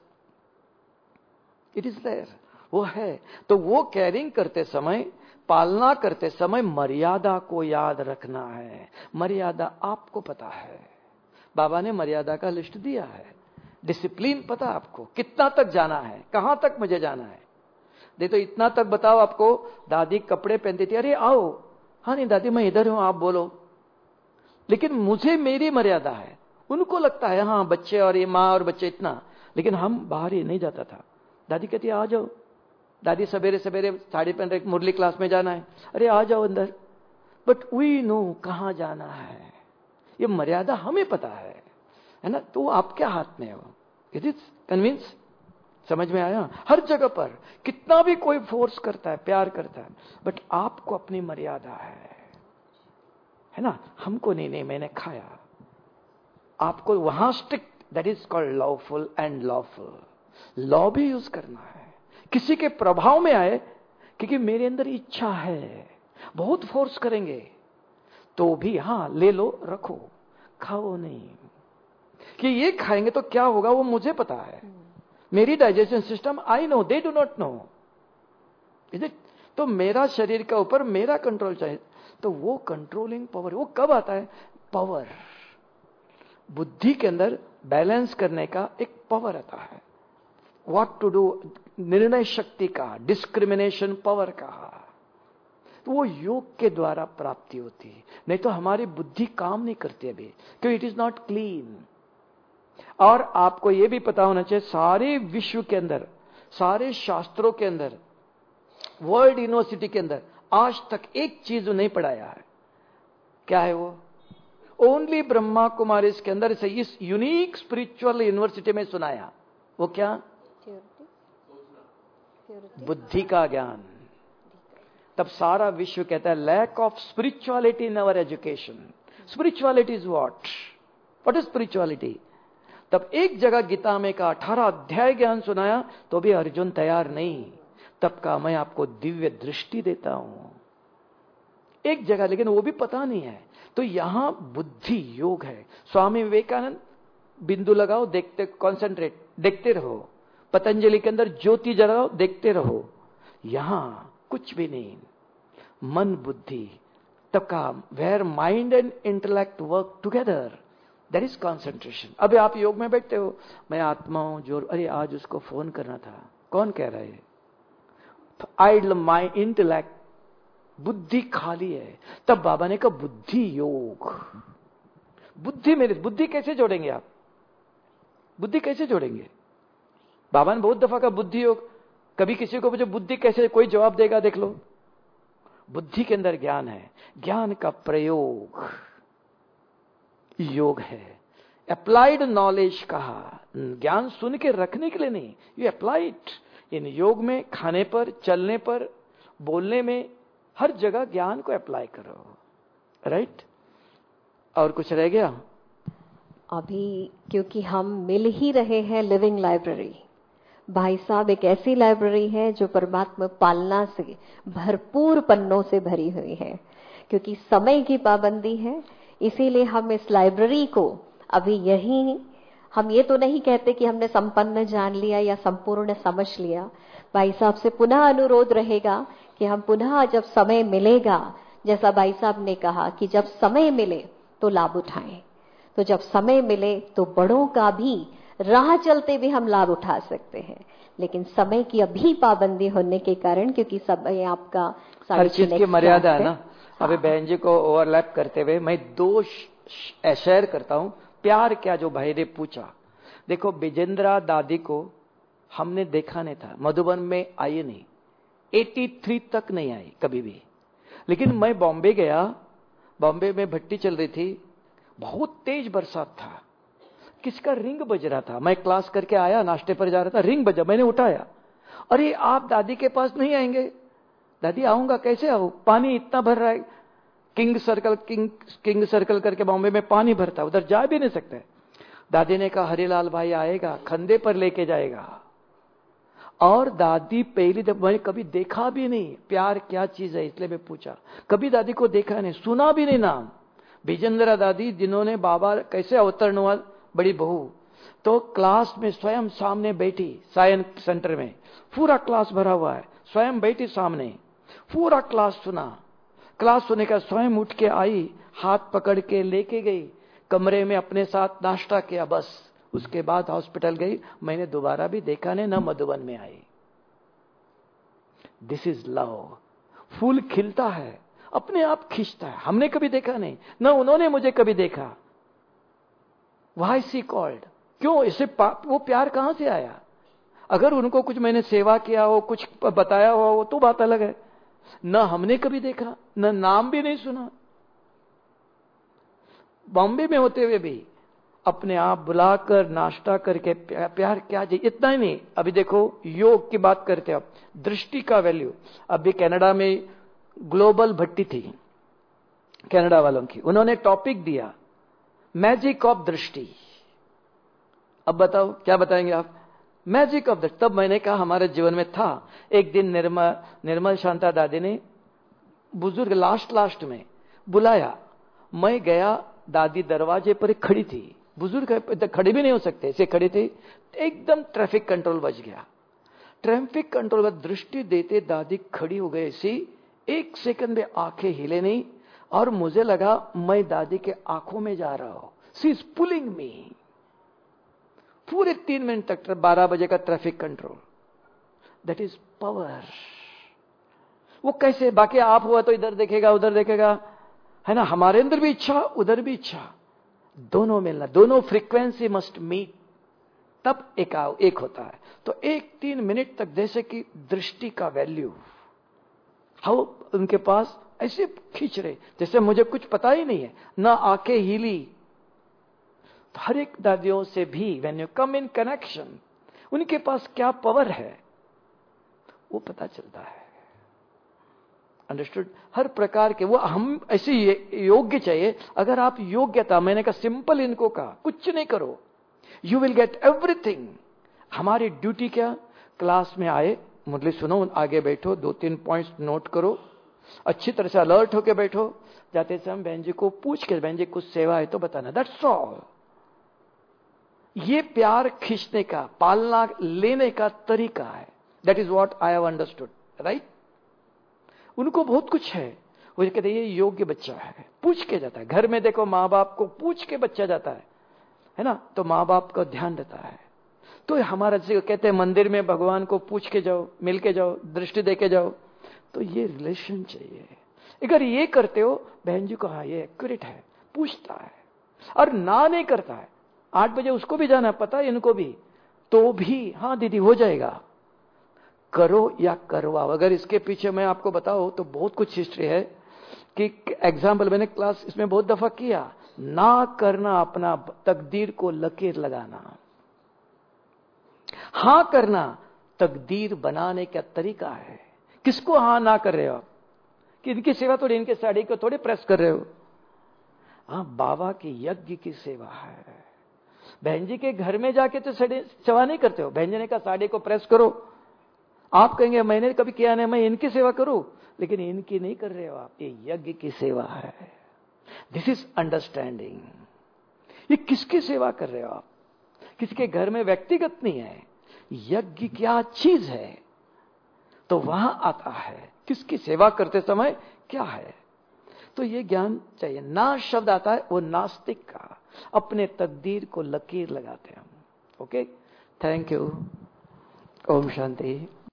it is there, वो है। तो वो कैरिंग करते समय, पालना करते समय मर्यादा को याद रखना है। मर्यादा आपको पता है, बाबा ने मर्यादा का लिस्ट दिया है। डिसिप्लिन पता आपको, कितना तक जाना है, कहां तक मुझे जाना है। दे तो इतना तक बताओ आपको। दादी कपड़े पहनती थी, अरे आओ, हाँ नहीं दादी मैं इधर हूं, आप बोलो। लेकिन मुझे मेरी मर्यादा है। उनको लगता है हाँ बच्चे और ये माँ और बच्चे इतना, लेकिन हम बाहर ही नहीं जाता था। दादी कहती आ जाओ, दादी सवेरे सवेरे साड़ी पहन रहे, मुरली क्लास में जाना है, अरे आ जाओ अंदर। बट वी नो कहां जाना है, ये मर्यादा हमें पता है, है ना। तो आपके हाथ में हो। इट इज कन्विंस, समझ में आया? हर जगह पर कितना भी कोई फोर्स करता है, प्यार करता है, बट आपको अपनी मर्यादा है, है ना। हमको नहीं, नहीं मैंने खाया, आपको वहां strict, that is called lawful and lawful. Law भी यूज करना है, किसी के प्रभाव में आए, क्योंकि मेरे अंदर इच्छा है, बहुत फोर्स करेंगे तो भी हाँ ले लो, रखो, खाओ नहीं, कि ये खाएंगे तो क्या होगा वो मुझे पता है। मेरी digestion system, I know, they do not know, is it. तो मेरा शरीर के ऊपर मेरा कंट्रोल चाहिए। तो वो कंट्रोलिंग पावर, वो कब आता है? पावर, बुद्धि के अंदर बैलेंस करने का एक पावर आता है। व्हाट टू डू, निर्णय शक्ति का, डिस्क्रिमिनेशन पावर का, तो वो योग के द्वारा प्राप्ति होती है। नहीं तो हमारी बुद्धि काम नहीं करती अभी, क्योंकि इट इज नॉट क्लीन। और आपको यह भी पता होना चाहिए, सारे विश्व के अंदर, सारे शास्त्रों के अंदर, वर्ल्ड यूनिवर्सिटी के अंदर आज तक एक चीज नहीं पढ़ाया है। क्या है वो? ओनली ब्रह्मा कुमारी के अंदर से इस यूनिक स्पिरिचुअल यूनिवर्सिटी में सुनाया। वो क्या? बुद्धि का ज्ञान। तब सारा विश्व कहता है lack of spirituality in our education. Spirituality is what? What is spirituality? तब एक जगह गीता में का अठारह अध्याय ज्ञान सुनाया तो भी अर्जुन तैयार नहीं। तब का मैं आपको दिव्य दृष्टि देता हूं, एक जगह, लेकिन वो भी पता नहीं है। तो यहां बुद्धि योग है। स्वामी विवेकानंद बिंदु लगाओ, देखते, कॉन्सेंट्रेट, देखते रहो। पतंजलि के अंदर ज्योति जलाओ, देखते रहो। यहां कुछ भी नहीं, मन बुद्धि तब काम, where mind and intellect work together, that is concentration. अभी आप योग में बैठते हो, मैं आत्मा हूं जो, अरे आज उसको फोन करना था, कौन कह रहा है? आइडल माइंड, इंटेलेक्ट, बुद्धि खाली है। तब बाबा ने कहा बुद्धि योग। बुद्धि मेरे, बुद्धि कैसे जोड़ेंगे आप? बुद्धि कैसे जोड़ेंगे? बाबा ने बहुत दफा कहा बुद्धि योग। कभी किसी को पूछो बुद्धि कैसे, कोई जवाब देगा? देख लो, बुद्धि के अंदर ज्ञान है, ज्ञान का प्रयोग योग है। अप्लाइड नॉलेज कहा, ज्ञान सुन के रखने के लिए नहीं, यू अप्लाइड इन योग में, खाने पर, चलने पर, बोलने में, हर जगह ज्ञान को अप्लाई करो। राइट? और कुछ रह गया? अभी क्योंकि हम मिल ही रहे हैं लिविंग लाइब्रेरी, भाई साहब एक ऐसी लाइब्रेरी है जो परमात्मा पालना से भरपूर पन्नों से भरी हुई है। क्योंकि समय की पाबंदी है, इसीलिए हम इस लाइब्रेरी को अभी यही, हम ये तो नहीं कहते कि हमने संपन्न जान लिया या संपूर्ण समझ लिया। भाई साहब से पुनः अनुरोध रहेगा कि हम पुनः जब समय मिलेगा, जैसा भाई साहब ने कहा कि जब समय मिले तो लाभ उठाएं, तो जब समय मिले तो बड़ों का भी राह चलते भी हम लाभ उठा सकते हैं। लेकिन समय की अभी पाबंदी होने के कारण, क्योंकि समय आपका हर चीज की मर्यादा है ना। हाँ। अभी बहन जी को ओवरलैप करते हुए मैं दो शेयर करता हूं। प्यार क्या, जो भाई ने पूछा, देखो बिजेंद्रा दादी को हमने देखा नहीं था, मधुबन में आई नहीं, तिरासी तक नहीं आई कभी भी। लेकिन मैं बॉम्बे गया, बॉम्बे में भट्टी चल रही थी, बहुत तेज बरसात था, किसका रिंग बज रहा था, मैं क्लास करके आया, नाश्ते पर जा रहा था, रिंग बजा, मैंने उठाया, अरे आप दादी के पास नहीं आएंगे? दादी आऊंगा, कैसे आऊं, पानी इतना भर रहा है, king circle king king circle करके बॉम्बे में पानी भरता, उधर जा भी नहीं सकते। दादी ने कहा हरिलाल भाई आएगा, कंधे पर लेके जाएगा। और दादी पहली दफा, मैंने कभी देखा भी नहीं प्यार क्या चीज है, इसलिए मैं पूछा, कभी दादी को देखा नहीं, सुना भी नहीं नाम। बिजेंद्रा दादी जिन्होंने बाबा कैसे अवतरण हुआ, बड़ी बहू, तो क्लास में स्वयं सामने बैठी, साइंस सेंटर में पूरा क्लास भरा हुआ है, स्वयं बैठी सामने, पूरा क्लास सुना। क्लास सुने का स्वयं उठ के आई, हाथ पकड़ के लेके गई कमरे में, अपने साथ नाश्ता किया, बस उसके बाद हॉस्पिटल गई। मैंने दोबारा भी देखा नहीं, न मधुबन में आई। This is love. फूल खिलता है, अपने आप खींचता है, हमने कभी देखा नहीं, न उन्होंने मुझे कभी देखा। Why is he called? क्यों इसे, वो प्यार कहां से आया? अगर उनको कुछ मैंने सेवा किया हो, कुछ बताया हो, तो बात अलग है। न हमने कभी देखा, न नाम भी नहीं सुना। बॉम्बे में होते हुए भी अपने आप बुलाकर नाश्ता करके, प्यार क्या चाहिए, इतना ही नहीं। अभी देखो योग की बात करते हैं आप, दृष्टि का वैल्यू। अभी कनाडा में ग्लोबल भट्टी थी कनाडा वालों की, उन्होंने टॉपिक दिया मैजिक ऑफ दृष्टि। अब बताओ क्या बताएंगे आप? मैजिक ऑफ दृष्टि। तब मैंने कहा हमारे जीवन में था। एक दिन निर्मल निर्मल शांता दादी ने बुजुर्ग लास्ट लास्ट में बुलाया, मैं गया, दादी दरवाजे पर खड़ी थी, बुजुर्ग खड़े भी नहीं हो सकते, ऐसे खड़े थे, एकदम ट्रैफिक कंट्रोल बच गया। ट्रैफिक कंट्रोल पर दृष्टि देते दादी खड़ी हो गई, ऐसी एक सेकंड में आंखें हिले नहीं, और मुझे लगा मैं दादी के आंखों में जा रहा हूं। She is pulling me. पूरे तीन मिनट तक, बारह बजे का traffic control, that is power. वो कैसे, बाकी आप हुआ तो इधर देखेगा उधर देखेगा, है ना, हमारे अंदर भी इच्छा उधर भी इच्छा, दोनों मिलना, दोनों फ्रीक्वेंसी मस्ट मीट, तब एक एक होता है। तो एक तीन मिनट तक जैसे कि दृष्टि का वैल्यू, हाउ उनके पास ऐसे खींच रहे जैसे मुझे कुछ पता ही नहीं है, ना आंखें हिली। तो हर एक दादियों से भी when you come in connection, उनके पास क्या पावर है वो पता चलता है। अंडरस्टूड? हर प्रकार के वो हम ऐसे योग्य चाहिए। अगर आप योग्यता, मैंने कहा सिंपल इनको कहा, कुछ नहीं करो, यू विल गेट एवरीथिंग। हमारी ड्यूटी क्या, क्लास में आए, मुरली सुनो, आगे बैठो, दो तीन पॉइंट्स नोट करो, अच्छी तरह से अलर्ट होके बैठो, जाते समय बहन जी को पूछ के, बहन जी कुछ सेवा है तो बताना, दैट्स ऑल। ये प्यार खींचने का, पालना लेने का तरीका है। That is what I have understood, right. उनको बहुत कुछ है, वो कहते हैं ये योग्य बच्चा है, पूछ के जाता है। घर में देखो माँ बाप को पूछ के बच्चा जाता है, है ना, तो माँ बाप का ध्यान रहता है। तो हमारा जैसे कहते हैं मंदिर में भगवान को पूछ के जाओ, मिल के जाओ, दृष्टि दे के जाओ, तो ये रिलेशन चाहिए। अगर ये करते हो, बहन जी को हाँ ये एक्यूरेट है, पूछता है और ना नहीं करता है, आठ बजे उसको भी जाना पता है, इनको भी, तो भी हाँ दीदी हो जाएगा, करो या करवाओ। अगर इसके पीछे मैं आपको बताऊं तो बहुत कुछ हिस्ट्री है कि एग्जाम्पल मैंने क्लास इसमें बहुत दफा किया, ना करना अपना तकदीर को लकीर लगाना, हां करना तकदीर बनाने का तरीका है। किसको हां ना कर रहे हो आप, कि इनकी सेवा थोड़ी, इनके साड़ी को थोड़े प्रेस कर रहे हो, हाँ बाबा की यज्ञ की सेवा है। बहन जी के घर में जाके तो सेवा नहीं करते हो, बहन जी ने कहा साड़ी को प्रेस करो, आप कहेंगे मैंने कभी किया नहीं, मैं इनकी सेवा करूं, लेकिन इनकी नहीं कर रहे हो आप, ये यज्ञ की सेवा है। This is understanding. ये किसकी सेवा कर रहे हो आप, किसी के घर में व्यक्तिगत नहीं है, यज्ञ क्या चीज है, तो वहां आता है किसकी सेवा करते समय क्या है। तो ये ज्ञान चाहिए। ना शब्द आता है वो नास्तिक का, अपने तकदीर को लकीर लगाते हैं हम। Okay, thank you. ओम शांति।